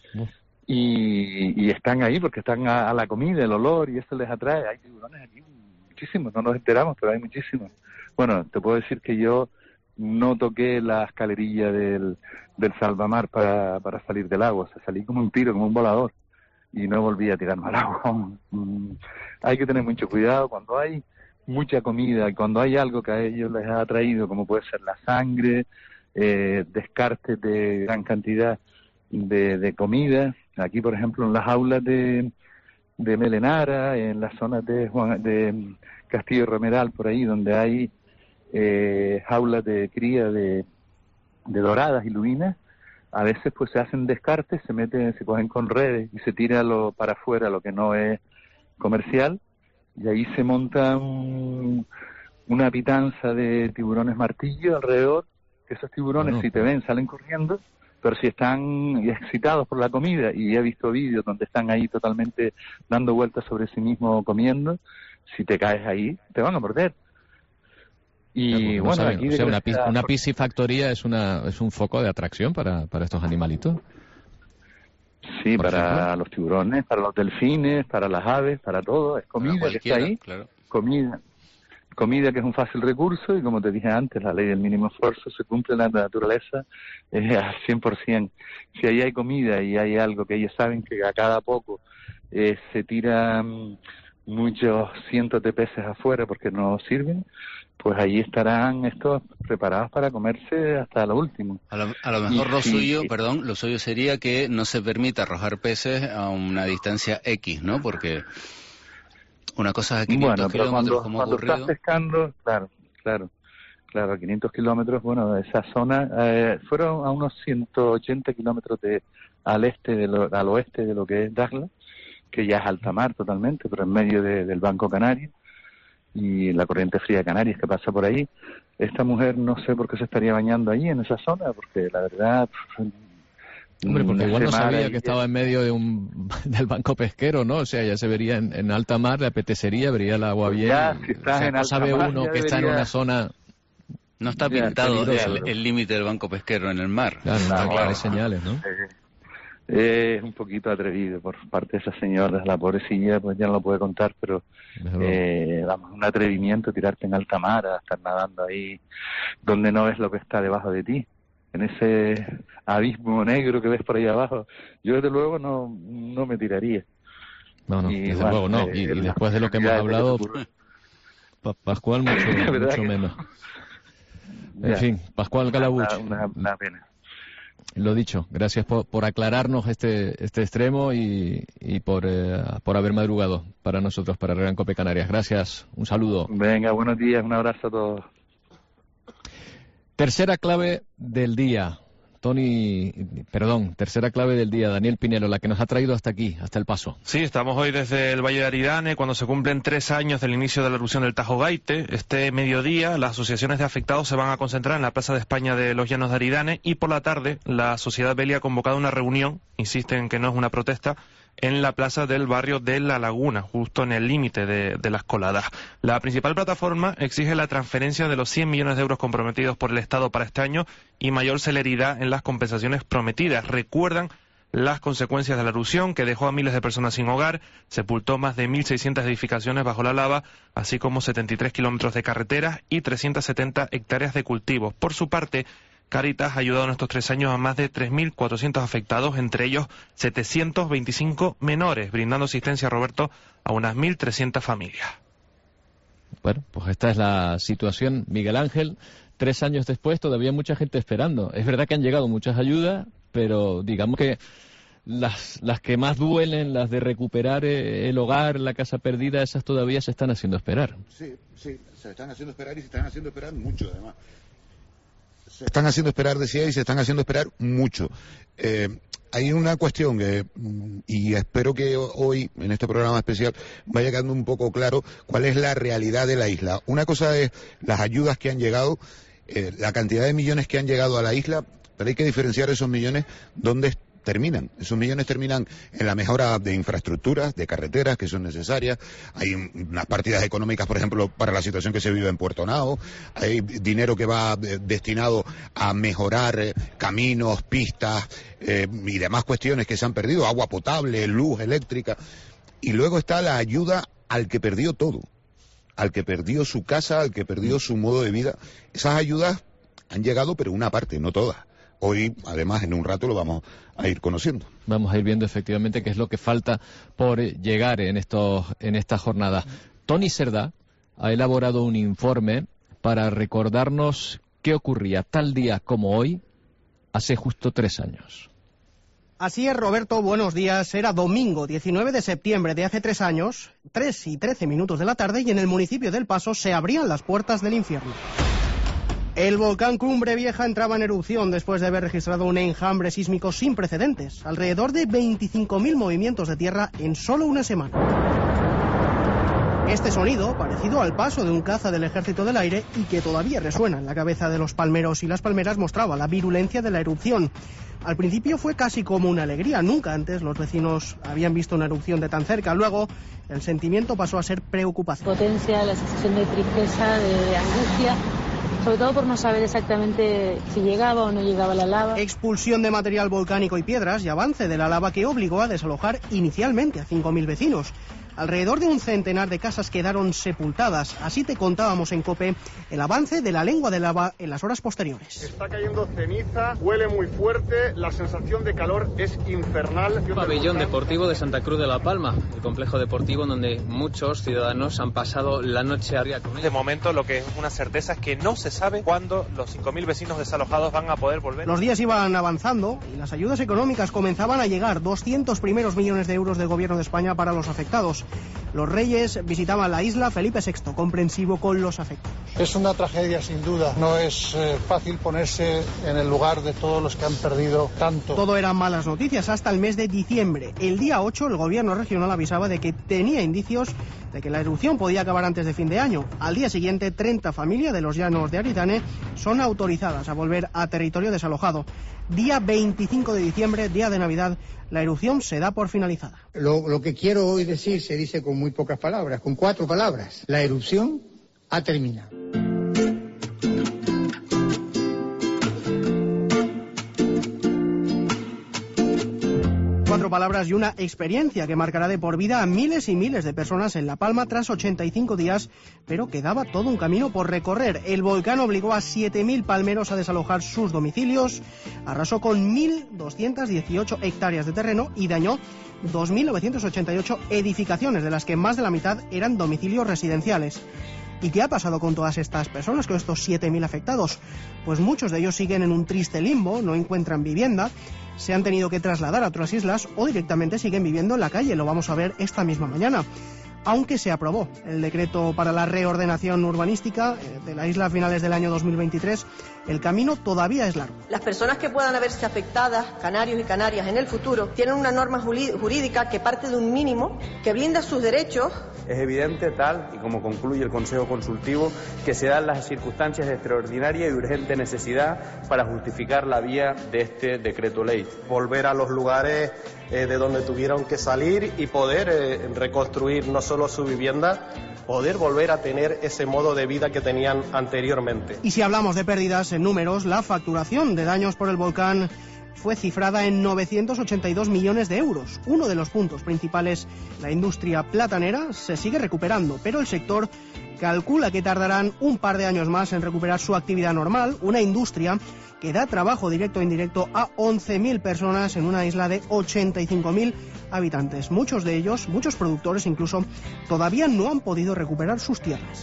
Y están ahí porque están a la comida, el olor, y eso les atrae. Hay tiburones aquí, muchísimos, no nos enteramos, pero hay muchísimos. Bueno, te puedo decir que yo no toqué la escalerilla del salvamar para salir del agua. O sea, salí como un tiro, como un volador, y no volví a tirarme al agua. Hay que tener mucho cuidado cuando hay mucha comida y cuando hay algo que a ellos les ha atraído, como puede ser la sangre, descartes de gran cantidad de comida. Aquí, por ejemplo, en las aulas de Melenara, en las zonas de Castillo Romeral, por ahí, donde hay jaulas de cría de doradas y lubinas, a veces pues se hacen descartes, se cogen con redes y se tira para afuera lo que no es comercial, y ahí se monta una pitanza de tiburones martillo alrededor, que esos tiburones si te ven salen corriendo, pero si están excitados por la comida, y he visto vídeos donde están ahí totalmente dando vueltas sobre sí mismos comiendo, si te caes ahí te van a morder. Y no bueno, saben, aquí o sea, una piscifactoría es un foco de atracción para estos animalitos. Sí, para los tiburones, para los delfines, para las aves, para todo. Es comida que está ahí, claro. Comida que es un fácil recurso, y como te dije antes, la ley del mínimo esfuerzo se cumple en la naturaleza al 100%. Si ahí hay comida y hay algo que ellos saben que a cada poco se tiran muchos cientos de peces afuera porque no sirven, pues ahí estarán estos preparados para comerse hasta lo último. A lo mejor lo suyo sería que no se permita arrojar peces a una distancia X, ¿no? Porque una cosa es a 500 kilómetros como cuando ocurrido. Estás pescando, claro, a 500 kilómetros, bueno, esa zona fueron a unos 180 kilómetros al oeste de lo que es Dakhla, que ya es alta mar totalmente, pero en medio del Banco Canario y la corriente fría de Canarias que pasa por ahí. Esta mujer no sé por qué se estaría bañando ahí en esa zona, porque la verdad... Hombre, porque igual no sabía que estaba en medio del banco pesquero, ¿no? O sea, ya se vería en alta mar, le apetecería, vería el agua bien. Ya, si estás en no alta sabe mar, uno que está en una zona... No está pintado el límite del banco pesquero en el mar. Claro, hay señales, ¿no? Es un poquito atrevido por parte de esa señora, la pobrecilla, pues ya no lo puede contar, pero un atrevimiento tirarte en alta mar, a estar nadando ahí donde no ves lo que está debajo de ti, en ese abismo negro que ves por ahí abajo. Yo desde luego no me tiraría. No, desde luego no, y después de lo que hemos hablado, Pascual mucho menos. En fin, Pascual Calabuch. Una pena. Lo dicho, gracias por aclararnos este extremo y por haber madrugado para nosotros, para Gran Cope Canarias. Gracias, un saludo. Venga, buenos días, un abrazo a todos. Tercera clave del día, tercera clave del día, Daniel Pinelo, la que nos ha traído hasta aquí, hasta El Paso. Sí, estamos hoy desde el Valle de Aridane, cuando se cumplen 3 años del inicio de la erupción del Tajo Gaite. Este mediodía, las asociaciones de afectados se van a concentrar en la Plaza de España de los Llanos de Aridane, y por la tarde la Sociedad Belia ha convocado una reunión, insisten en que no es una protesta, en la plaza del barrio de La Laguna, justo en el límite de las coladas. La principal plataforma exige la transferencia de los 100 millones de euros comprometidos por el Estado para este año y mayor celeridad en las compensaciones prometidas. Recuerdan las consecuencias de la erupción, que dejó a miles de personas sin hogar, sepultó más de 1.600 edificaciones bajo la lava, así como 73 kilómetros de carreteras y 370 hectáreas de cultivos. Por su parte, Cáritas ha ayudado en estos 3 años a más de 3.400 afectados, entre ellos 725 menores, brindando asistencia, Roberto, a unas 1.300 familias. Bueno, pues esta es la situación, Miguel Ángel. 3 años después, todavía mucha gente esperando. Es verdad que han llegado muchas ayudas, pero digamos que las que más duelen, las de recuperar el hogar, la casa perdida, esas todavía se están haciendo esperar. Sí, se están haciendo esperar y se están haciendo esperar mucho, además. Se están haciendo esperar, decía, y se están haciendo esperar mucho. Hay una cuestión que, y espero que hoy, en este programa especial, vaya quedando un poco claro cuál es la realidad de la isla. Una cosa es las ayudas que han llegado, la cantidad de millones que han llegado a la isla, pero hay que diferenciar esos millones dónde terminan. Esos millones terminan en la mejora de infraestructuras, de carreteras que son necesarias. Hay unas partidas económicas, por ejemplo, para la situación que se vive en Puerto Nao. Hay dinero que va destinado a mejorar caminos, pistas y demás cuestiones que se han perdido. Agua potable, luz eléctrica. Y luego está la ayuda al que perdió todo. Al que perdió su casa, al que perdió su modo de vida. Esas ayudas han llegado, pero una parte, no todas. Hoy, además, en un rato lo vamos a ir conociendo. Vamos a ir viendo efectivamente qué es lo que falta por llegar en esta jornada. Toni Cerdá ha elaborado un informe para recordarnos qué ocurría tal día como hoy, hace justo 3 años. Así es, Roberto, buenos días. Era domingo 19 de septiembre de hace 3 años, 3:13 de la tarde, y en el municipio del Paso se abrían las puertas del infierno. El volcán Cumbre Vieja entraba en erupción después de haber registrado un enjambre sísmico sin precedentes, alrededor de 25.000 movimientos de tierra en solo una semana. Este sonido, parecido al paso de un caza del Ejército del Aire y que todavía resuena en la cabeza de los palmeros y las palmeras, mostraba la virulencia de la erupción. Al principio fue casi como una alegría, nunca antes los vecinos habían visto una erupción de tan cerca. Luego el sentimiento pasó a ser preocupación. Potencia, la sensación de tristeza, de angustia, sobre todo por no saber exactamente si llegaba o no llegaba la lava. Expulsión de material volcánico y piedras y avance de la lava que obligó a desalojar inicialmente a 5.000 vecinos. Alrededor de un centenar de casas quedaron sepultadas. Así te contábamos en COPE el avance de la lengua de lava en las horas posteriores. Está cayendo ceniza, huele muy fuerte, la sensación de calor es infernal. Pabellón deportivo de Santa Cruz de la Palma, el complejo deportivo en donde muchos ciudadanos han pasado la noche arriba. De momento lo que es una certeza es que no se sabe cuándo los 5.000 vecinos desalojados van a poder volver. Los días iban avanzando y las ayudas económicas comenzaban a llegar. 200 primeros millones de euros del gobierno de España para los afectados. Los reyes visitaban la isla, Felipe VI, comprensivo con los afectados. Es una tragedia sin duda, no es fácil ponerse en el lugar de todos los que han perdido tanto. Todo eran malas noticias hasta el mes de diciembre. El día 8 el gobierno regional avisaba de que tenía indicios de que la erupción podía acabar antes de fin de año. Al día siguiente 30 familias de los llanos de Arizane son autorizadas a volver a territorio desalojado. Día 25 de diciembre, día de Navidad, la erupción se da por finalizada. Lo que quiero hoy decir se dice con muy pocas palabras, con 4 palabras. La erupción ha terminado. 4 palabras y una experiencia que marcará de por vida a miles y miles de personas en La Palma tras 85 días, pero quedaba todo un camino por recorrer. El volcán obligó a 7.000 palmeros a desalojar sus domicilios, arrasó con 1.218 hectáreas de terreno y dañó 2.988 edificaciones, de las que más de la mitad eran domicilios residenciales. ¿Y qué ha pasado con todas estas personas, con estos 7.000 afectados? Pues muchos de ellos siguen en un triste limbo, no encuentran vivienda, se han tenido que trasladar a otras islas o directamente siguen viviendo en la calle. Lo vamos a ver esta misma mañana. Aunque se aprobó el decreto para la reordenación urbanística de la isla a finales del año 2023, el camino todavía es largo. Las personas que puedan haberse afectadas, canarios y canarias, en el futuro, tienen una norma jurídica que parte de un mínimo que blinda sus derechos. Es evidente, tal y como concluye el Consejo Consultivo, que se dan las circunstancias de extraordinaria y urgente necesidad para justificar la vía de este decreto ley. Volver a los lugares de donde tuvieron que salir y poder reconstruir no solo su vivienda, poder volver a tener ese modo de vida que tenían anteriormente. Y si hablamos de pérdidas en números, la facturación de daños por el volcán fue cifrada en 982 millones de euros. Uno de los puntos principales, la industria platanera, se sigue recuperando, pero el sector calcula que tardarán un par de años más en recuperar su actividad normal, una industria que da trabajo directo e indirecto a 11.000 personas en una isla de 85.000 habitantes. Muchos de ellos, muchos productores incluso, todavía no han podido recuperar sus tierras.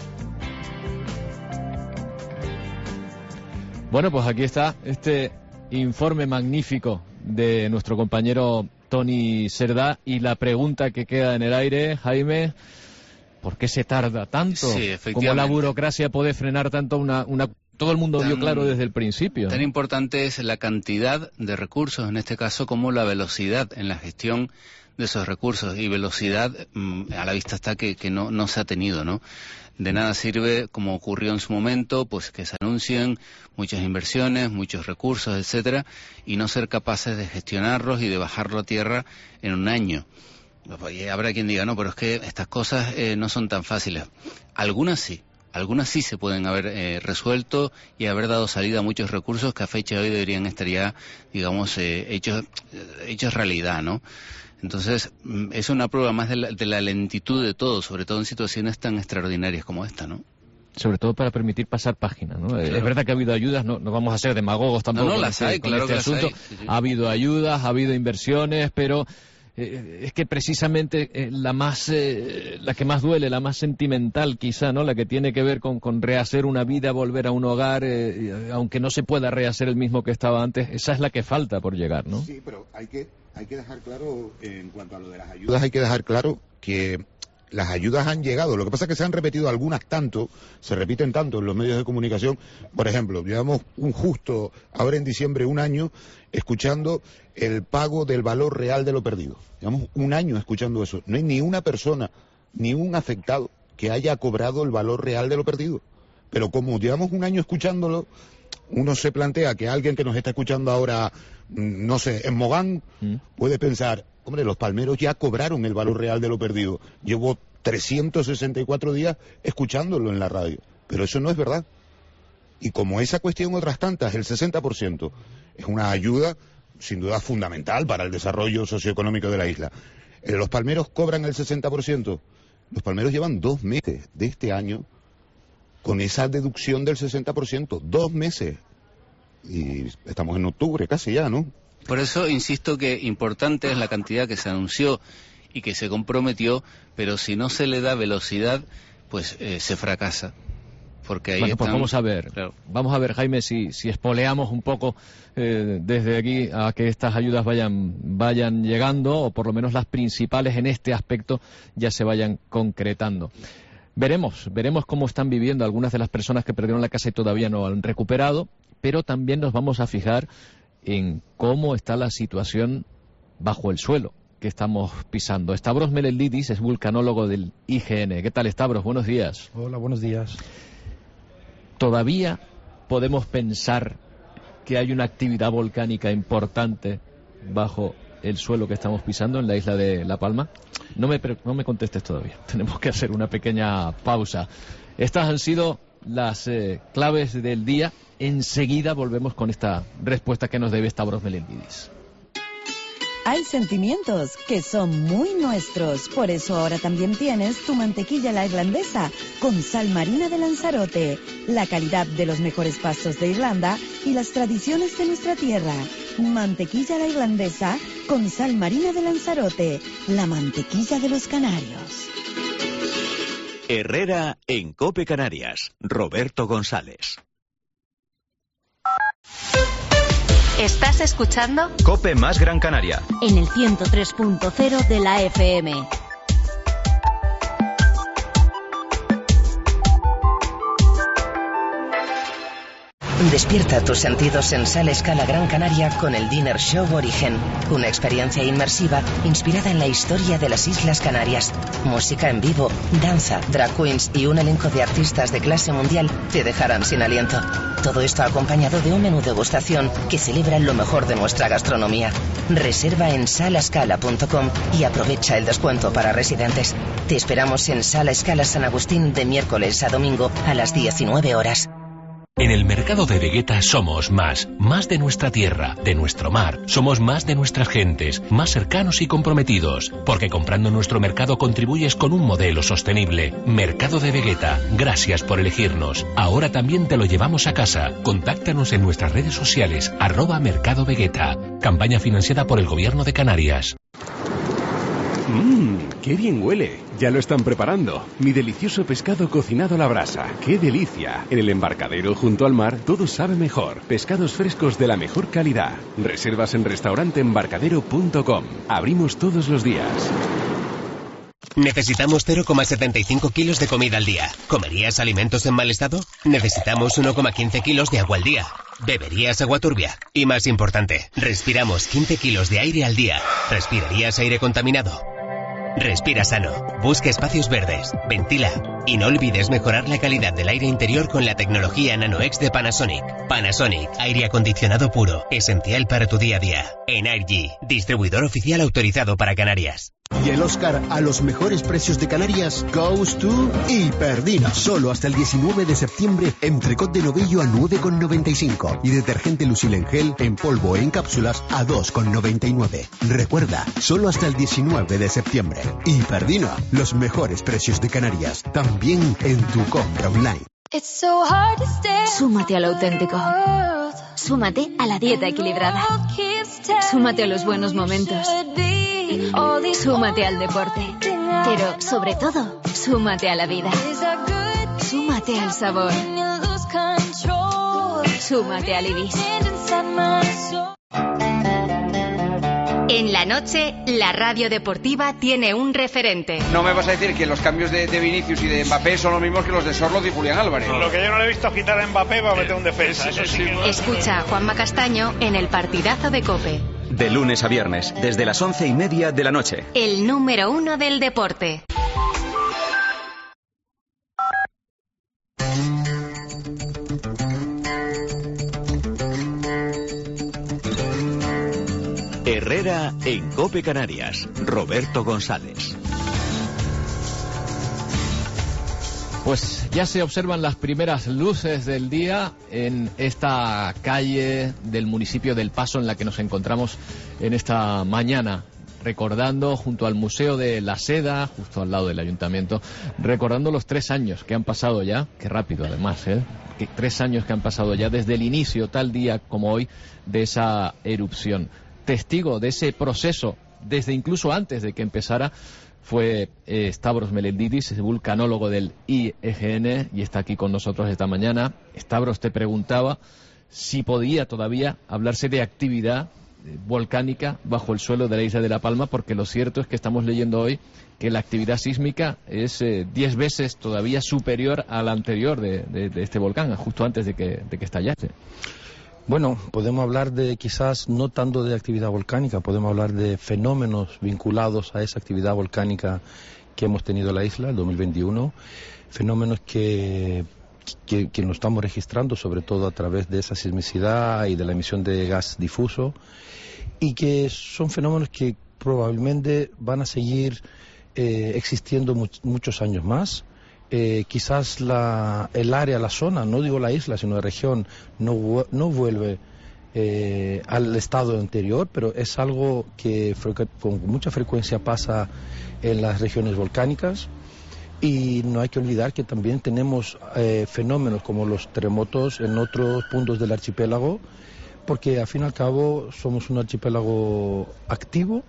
Bueno, pues aquí está este informe magnífico de nuestro compañero Toni Cerdá, y la pregunta que queda en el aire, Jaime, ¿por qué se tarda tanto? Sí, efectivamente. ¿Cómo la burocracia puede frenar tanto una... Todo el mundo vio claro desde el principio. Tan importante es la cantidad de recursos, en este caso, como la velocidad en la gestión de esos recursos. Y velocidad, a la vista está que no se ha tenido, ¿no? De nada sirve, como ocurrió en su momento, pues que se anuncien muchas inversiones, muchos recursos, etcétera, y no ser capaces de gestionarlos y de bajarlo a tierra en un año. Habrá quien diga, no, pero es que estas cosas no son tan fáciles. Algunas sí se pueden haber resuelto y haber dado salida a muchos recursos que a fecha de hoy deberían estar ya, digamos, hechos realidad, ¿no? Entonces, es una prueba más de la lentitud de todo, sobre todo en situaciones tan extraordinarias como esta, ¿no? Sobre todo para permitir pasar página, ¿no? Claro. Es verdad que ha habido ayudas, no vamos a ser demagogos tampoco no, las hay, con claro este que asunto. las hay, sí. Ha habido ayudas, ha habido inversiones, pero es que precisamente la que más duele, la más sentimental quizá, ¿no? La que tiene que ver con rehacer una vida, volver a un hogar, aunque no se pueda rehacer el mismo que estaba antes, esa es la que falta por llegar, ¿no? Sí, pero hay que dejar claro, en cuanto a lo de las ayudas, hay que dejar claro que las ayudas han llegado. Lo que pasa es que se han repetido algunas tanto, se repiten tanto en los medios de comunicación. Por ejemplo, llevamos ahora en diciembre, un año, escuchando el pago del valor real de lo perdido. Llevamos un año escuchando eso. No hay ni una persona, ni un afectado que haya cobrado el valor real de lo perdido. Pero como llevamos un año escuchándolo, uno se plantea que alguien que nos está escuchando ahora, no sé, en Mogán, puede pensar, hombre, los palmeros ya cobraron el valor real de lo perdido. Llevo 364 días escuchándolo en la radio. Pero eso no es verdad. Y como esa cuestión, otras tantas, el 60%, es una ayuda, sin duda, fundamental para el desarrollo socioeconómico de la isla. Los palmeros cobran el 60%. Los palmeros llevan 2 meses de este año con esa deducción del 60%. 2 meses. Y estamos en octubre casi ya, ¿no? Por eso insisto que importante es la cantidad que se anunció y que se comprometió, pero si no se le da velocidad, pues se fracasa. Porque ahí bueno, pues vamos a ver, claro. Vamos a ver, Jaime, si espoleamos un poco desde aquí a que estas ayudas vayan llegando, o por lo menos las principales en este aspecto ya se vayan concretando. Veremos cómo están viviendo algunas de las personas que perdieron la casa y todavía no han recuperado, pero también nos vamos a fijar en cómo está la situación bajo el suelo que estamos pisando. Stavros Melelidis es vulcanólogo del IGN. ¿Qué tal, Stavros? Buenos días. Hola, buenos días. ¿Todavía podemos pensar que hay una actividad volcánica importante bajo el suelo que estamos pisando en la isla de La Palma? No me contestes todavía. Tenemos que hacer una pequeña pausa. Estas han sido las claves del día. Enseguida volvemos con esta respuesta que nos debe Stavros Melelidis. Hay sentimientos que son muy nuestros, por eso ahora también tienes tu mantequilla la irlandesa con sal marina de Lanzarote, la calidad de los mejores pastos de Irlanda y las tradiciones de nuestra tierra. Mantequilla la irlandesa con sal marina de Lanzarote, la mantequilla de los canarios. Herrera en COPE Canarias, Roberto González. ¿Estás escuchando? COPE más Gran Canaria. En el 103.0 de la FM. Despierta tus sentidos en Sala Scala Gran Canaria con el Dinner Show Origen, una experiencia inmersiva inspirada en la historia de las Islas Canarias. Música en vivo, danza, drag queens y un elenco de artistas de clase mundial te dejarán sin aliento. Todo esto acompañado de un menú degustación que celebra lo mejor de nuestra gastronomía. Reserva en salascala.com y aprovecha el descuento para residentes. Te esperamos en Sala Scala San Agustín de miércoles a domingo a las 19 horas. En el mercado de Vegueta somos más de nuestra tierra, de nuestro mar. Somos más de nuestras gentes, más cercanos y comprometidos. Porque comprando nuestro mercado contribuyes con un modelo sostenible. Mercado de Vegueta, gracias por elegirnos. Ahora también te lo llevamos a casa. Contáctanos en nuestras redes sociales, @Mercado Vegueta. Campaña financiada por el Gobierno de Canarias. ¡Qué bien huele! Ya lo están preparando. Mi delicioso pescado cocinado a la brasa. ¡Qué delicia! En el embarcadero junto al mar todo sabe mejor. Pescados frescos de la mejor calidad. Reservas en restauranteembarcadero.com. Abrimos todos los días. Necesitamos 0,75 kilos de comida al día. ¿Comerías alimentos en mal estado? Necesitamos 1,15 kilos de agua al día. ¿Beberías agua turbia? Y más importante, respiramos 15 kilos de aire al día. ¿Respirarías aire contaminado? Respira sano, busca espacios verdes, ventila y no olvides mejorar la calidad del aire interior con la tecnología NanoX de Panasonic. Panasonic, aire acondicionado puro, esencial para tu día a día. Energy, distribuidor oficial autorizado para Canarias. Y el Oscar a los mejores precios de Canarias goes to Hiperdino. Solo hasta el 19 de septiembre, entrecot de novillo a 9,95 y detergente Lucil en gel, en polvo e en cápsulas a 2,99. Recuerda, solo hasta el 19 de septiembre. Hiperdino, los mejores precios de Canarias, también en tu compra online. Súmate a lo auténtico. Súmate a la dieta equilibrada. Súmate a los buenos momentos. Súmate al deporte. Pero, sobre todo, súmate a la vida. Súmate al sabor. Súmate al Ibis. En la noche, la radio deportiva tiene un referente. No me vas a decir que los cambios de Vinicius y de Mbappé son los mismos que los de Sorloth y Julián Álvarez. Lo que yo no le he visto quitar a Mbappé va a meter un defensa. Eso sí. Escucha a Juanma Castaño en el partidazo de COPE. De lunes a viernes, desde las 11:30 de la noche. El número 1 del deporte. Herrera en COPE Canarias. Roberto González. Pues ya se observan las primeras luces del día en esta calle del municipio del Paso en la que nos encontramos en esta mañana, recordando junto al Museo de la Seda, justo al lado del ayuntamiento, recordando los 3 años que han pasado ya, qué rápido además, que 3 años que han pasado ya desde el inicio, tal día como hoy, de esa erupción. Testigo de ese proceso, desde incluso antes de que empezara, fue Stavros Melendidis, vulcanólogo del IEGN, y está aquí con nosotros esta mañana. Stavros, te preguntaba si podía todavía hablarse de actividad volcánica bajo el suelo de la isla de La Palma, porque lo cierto es que estamos leyendo hoy que la actividad sísmica es 10 veces todavía superior a la anterior de este volcán, justo antes de que estallase. Bueno, podemos hablar de quizás no tanto de actividad volcánica, podemos hablar de fenómenos vinculados a esa actividad volcánica que hemos tenido en la isla el 2021, fenómenos que nos estamos registrando sobre todo a través de esa sismicidad y de la emisión de gas difuso, y que son fenómenos que probablemente van a seguir existiendo muchos años más. Quizás el área, la zona, no digo la isla, sino la región, no vuelve al estado anterior, pero es algo que con mucha frecuencia pasa en las regiones volcánicas. Y no hay que olvidar que también tenemos fenómenos como los terremotos en otros puntos del archipiélago, porque al fin y al cabo somos un archipiélago activo,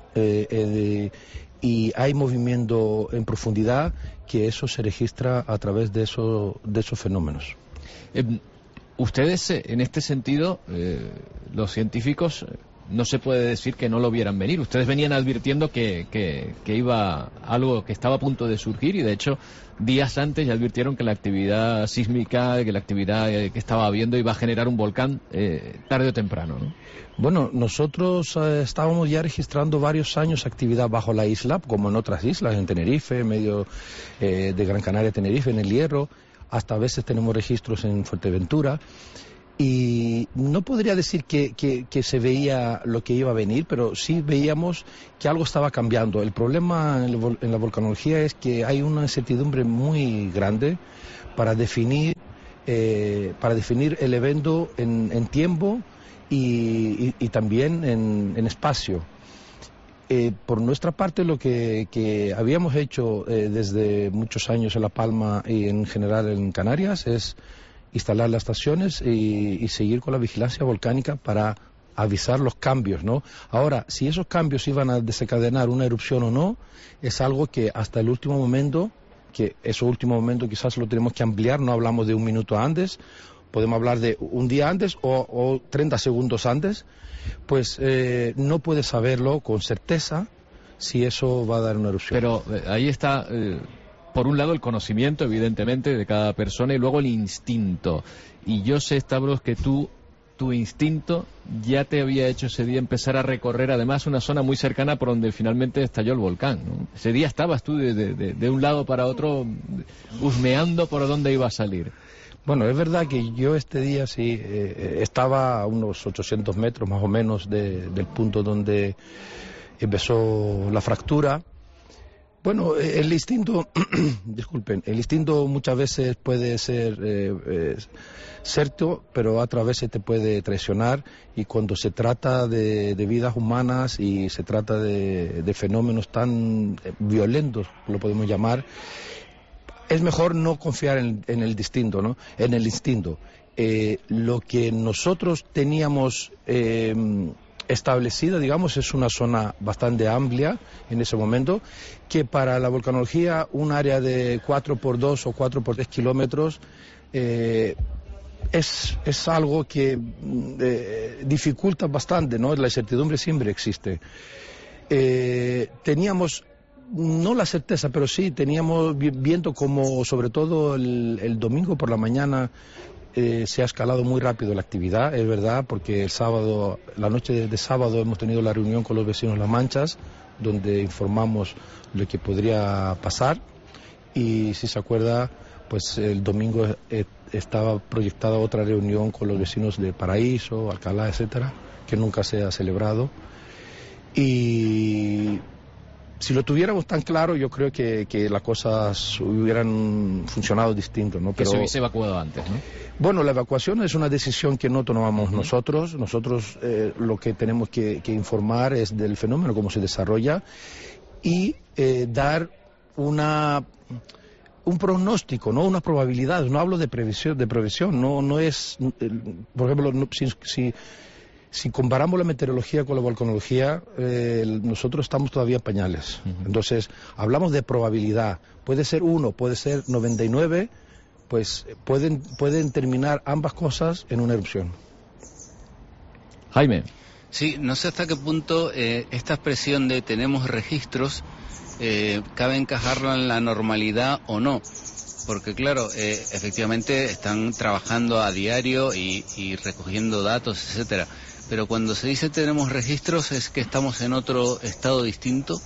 y hay movimiento en profundidad, que eso se registra a través de esos fenómenos. Ustedes, en este sentido, los científicos, no se puede decir que no lo vieran venir. Ustedes venían advirtiendo que iba algo que estaba a punto de surgir, y de hecho días antes ya advirtieron que la actividad sísmica, que la actividad que estaba habiendo iba a generar un volcán tarde o temprano, ¿no? Bueno, nosotros estábamos ya registrando varios años actividad bajo la isla, como en otras islas, en Tenerife, en medio de Gran Canaria, Tenerife, en El Hierro, hasta a veces tenemos registros en Fuerteventura. Y no podría decir que se veía lo que iba a venir, pero sí veíamos que algo estaba cambiando. El problema en la volcanología es que hay una incertidumbre muy grande para definir el evento en tiempo y también en espacio. Por nuestra parte, lo que habíamos hecho desde muchos años en La Palma y en general en Canarias es instalar las estaciones y seguir con la vigilancia volcánica para avisar los cambios, ¿no? Ahora, si esos cambios iban a desencadenar una erupción o no, es algo que hasta el último momento, que ese último momento quizás lo tenemos que ampliar, no hablamos de un minuto antes, podemos hablar de un día antes o 30 segundos antes, pues no puedes saberlo con certeza si eso va a dar una erupción. Pero ahí está, por un lado, el conocimiento, evidentemente, de cada persona, y luego el instinto. Y yo sé, Stavros, que tu instinto ya te había hecho ese día empezar a recorrer, además, una zona muy cercana por donde finalmente estalló el volcán, ¿no? Ese día estabas tú de un lado para otro, husmeando por dónde iba a salir. Bueno, es verdad que yo este día sí estaba a unos 800 metros más o menos del punto donde empezó la fractura. Bueno, el instinto, disculpen, el instinto muchas veces puede ser cierto, pero otras veces te puede traicionar, y cuando se trata de vidas humanas y se trata de fenómenos tan violentos, lo podemos llamar, es mejor no confiar en el instinto, ¿no? En el instinto. Lo que nosotros teníamos establecida, digamos, es una zona bastante amplia en ese momento, que para la volcanología un área de 4x2 o 4x3 kilómetros es algo que dificulta bastante, ¿no? La incertidumbre siempre existe. Teníamos, no la certeza, pero sí teníamos viento, como sobre todo el domingo por la mañana, se ha escalado muy rápido la actividad, es verdad, porque el sábado, la noche de sábado, hemos tenido la reunión con los vecinos Las Manchas, donde informamos lo que podría pasar, y si se acuerda, pues el domingo estaba proyectada otra reunión con los vecinos de Paraíso, Alcalá, etcétera, que nunca se ha celebrado. Y si lo tuviéramos tan claro, yo creo que las cosas hubieran funcionado distinto, ¿no? Pero que se hubiese evacuado antes, ¿no? Bueno, la evacuación es una decisión que no tomamos nosotros. Nosotros lo que tenemos que informar es del fenómeno, cómo se desarrolla, y dar un pronóstico, no una probabilidad. No hablo de previsión, no es, por ejemplo, si comparamos la meteorología con la volcanología, nosotros estamos todavía en pañales. Entonces, hablamos de probabilidad. Puede ser 1, puede ser 99, pues pueden terminar ambas cosas en una erupción. Jaime. Sí, no sé hasta qué punto esta expresión de tenemos registros cabe encajarlo en la normalidad o no. Porque claro, efectivamente están trabajando a diario y recogiendo datos, etcétera. Pero cuando se dice tenemos registros, ¿es que estamos en otro estado distinto?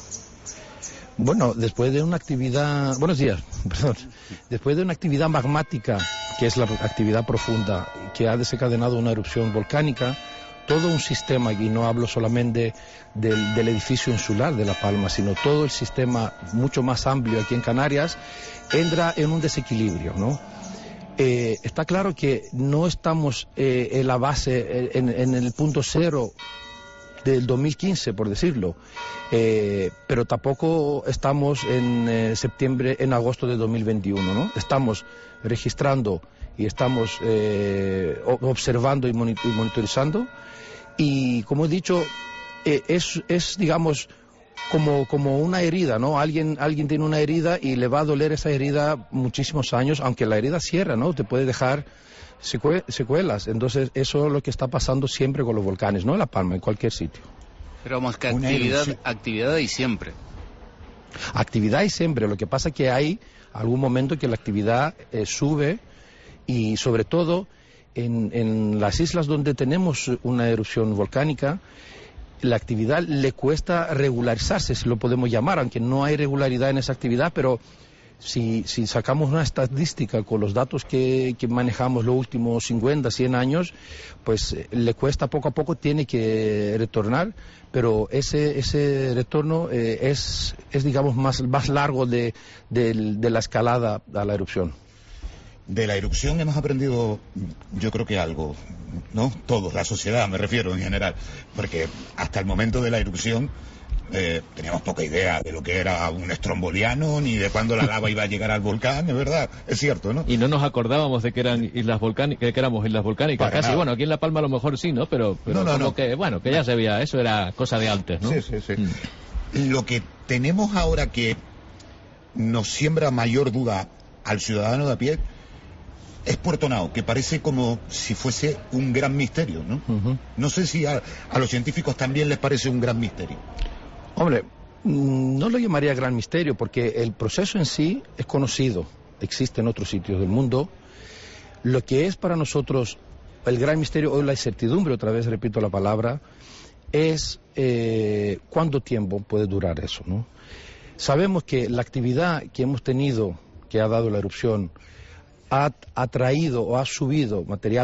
Bueno, después de una actividad... Buenos días, perdón. Después de una actividad magmática, que es la actividad profunda, que ha desencadenado una erupción volcánica, todo un sistema, y no hablo solamente del edificio insular de La Palma, sino todo el sistema mucho más amplio aquí en Canarias, entra en un desequilibrio, ¿no? Está claro que no estamos en la base, en el punto cero del 2015, por decirlo, pero tampoco estamos en agosto de 2021, ¿no? Estamos registrando y estamos observando y monitorizando, y como he dicho, es digamos como una herida, ¿no? Alguien tiene una herida y le va a doler esa herida muchísimos años, aunque la herida cierra, ¿no? Te puede dejar secuelas. Entonces, eso es lo que está pasando siempre con los volcanes, no en La Palma, en cualquier sitio. Pero vamos, que actividad hay siempre. Actividad hay siempre. Lo que pasa es que hay algún momento que la actividad sube, y sobre todo en las islas donde tenemos una erupción volcánica, la actividad le cuesta regularizarse, si lo podemos llamar, aunque no hay regularidad en esa actividad, pero si sacamos una estadística con los datos que manejamos los últimos 50, 100 años, pues le cuesta poco a poco, tiene que retornar, pero ese retorno es digamos más largo de la escalada a la erupción. De la erupción hemos aprendido, yo creo que algo, ¿no? Todos, la sociedad me refiero en general, porque hasta el momento de la erupción teníamos poca idea de lo que era un estromboliano, ni de cuándo la lava iba a llegar al volcán, es verdad, es cierto, ¿no? Y no nos acordábamos de que eran islas volcánicas, que éramos islas volcánicas, Para casi, nada. bueno, aquí en La Palma a lo mejor sí, ¿no? Pero No. que, bueno, que ya se veía, eso era cosa de antes, ¿no? Sí. Lo que tenemos ahora que nos siembra mayor duda al ciudadano de a pie es Puerto Nao, que parece como si fuese un gran misterio, ¿no? No sé si a los científicos también les parece un gran misterio. Hombre, no lo llamaría gran misterio porque el proceso en sí es conocido, existe en otros sitios del mundo. Lo que es para nosotros el gran misterio o la incertidumbre, otra vez repito la palabra, es cuánto tiempo puede durar eso, ¿no? Sabemos que la actividad que hemos tenido, que ha dado la erupción, ha traído o ha subido material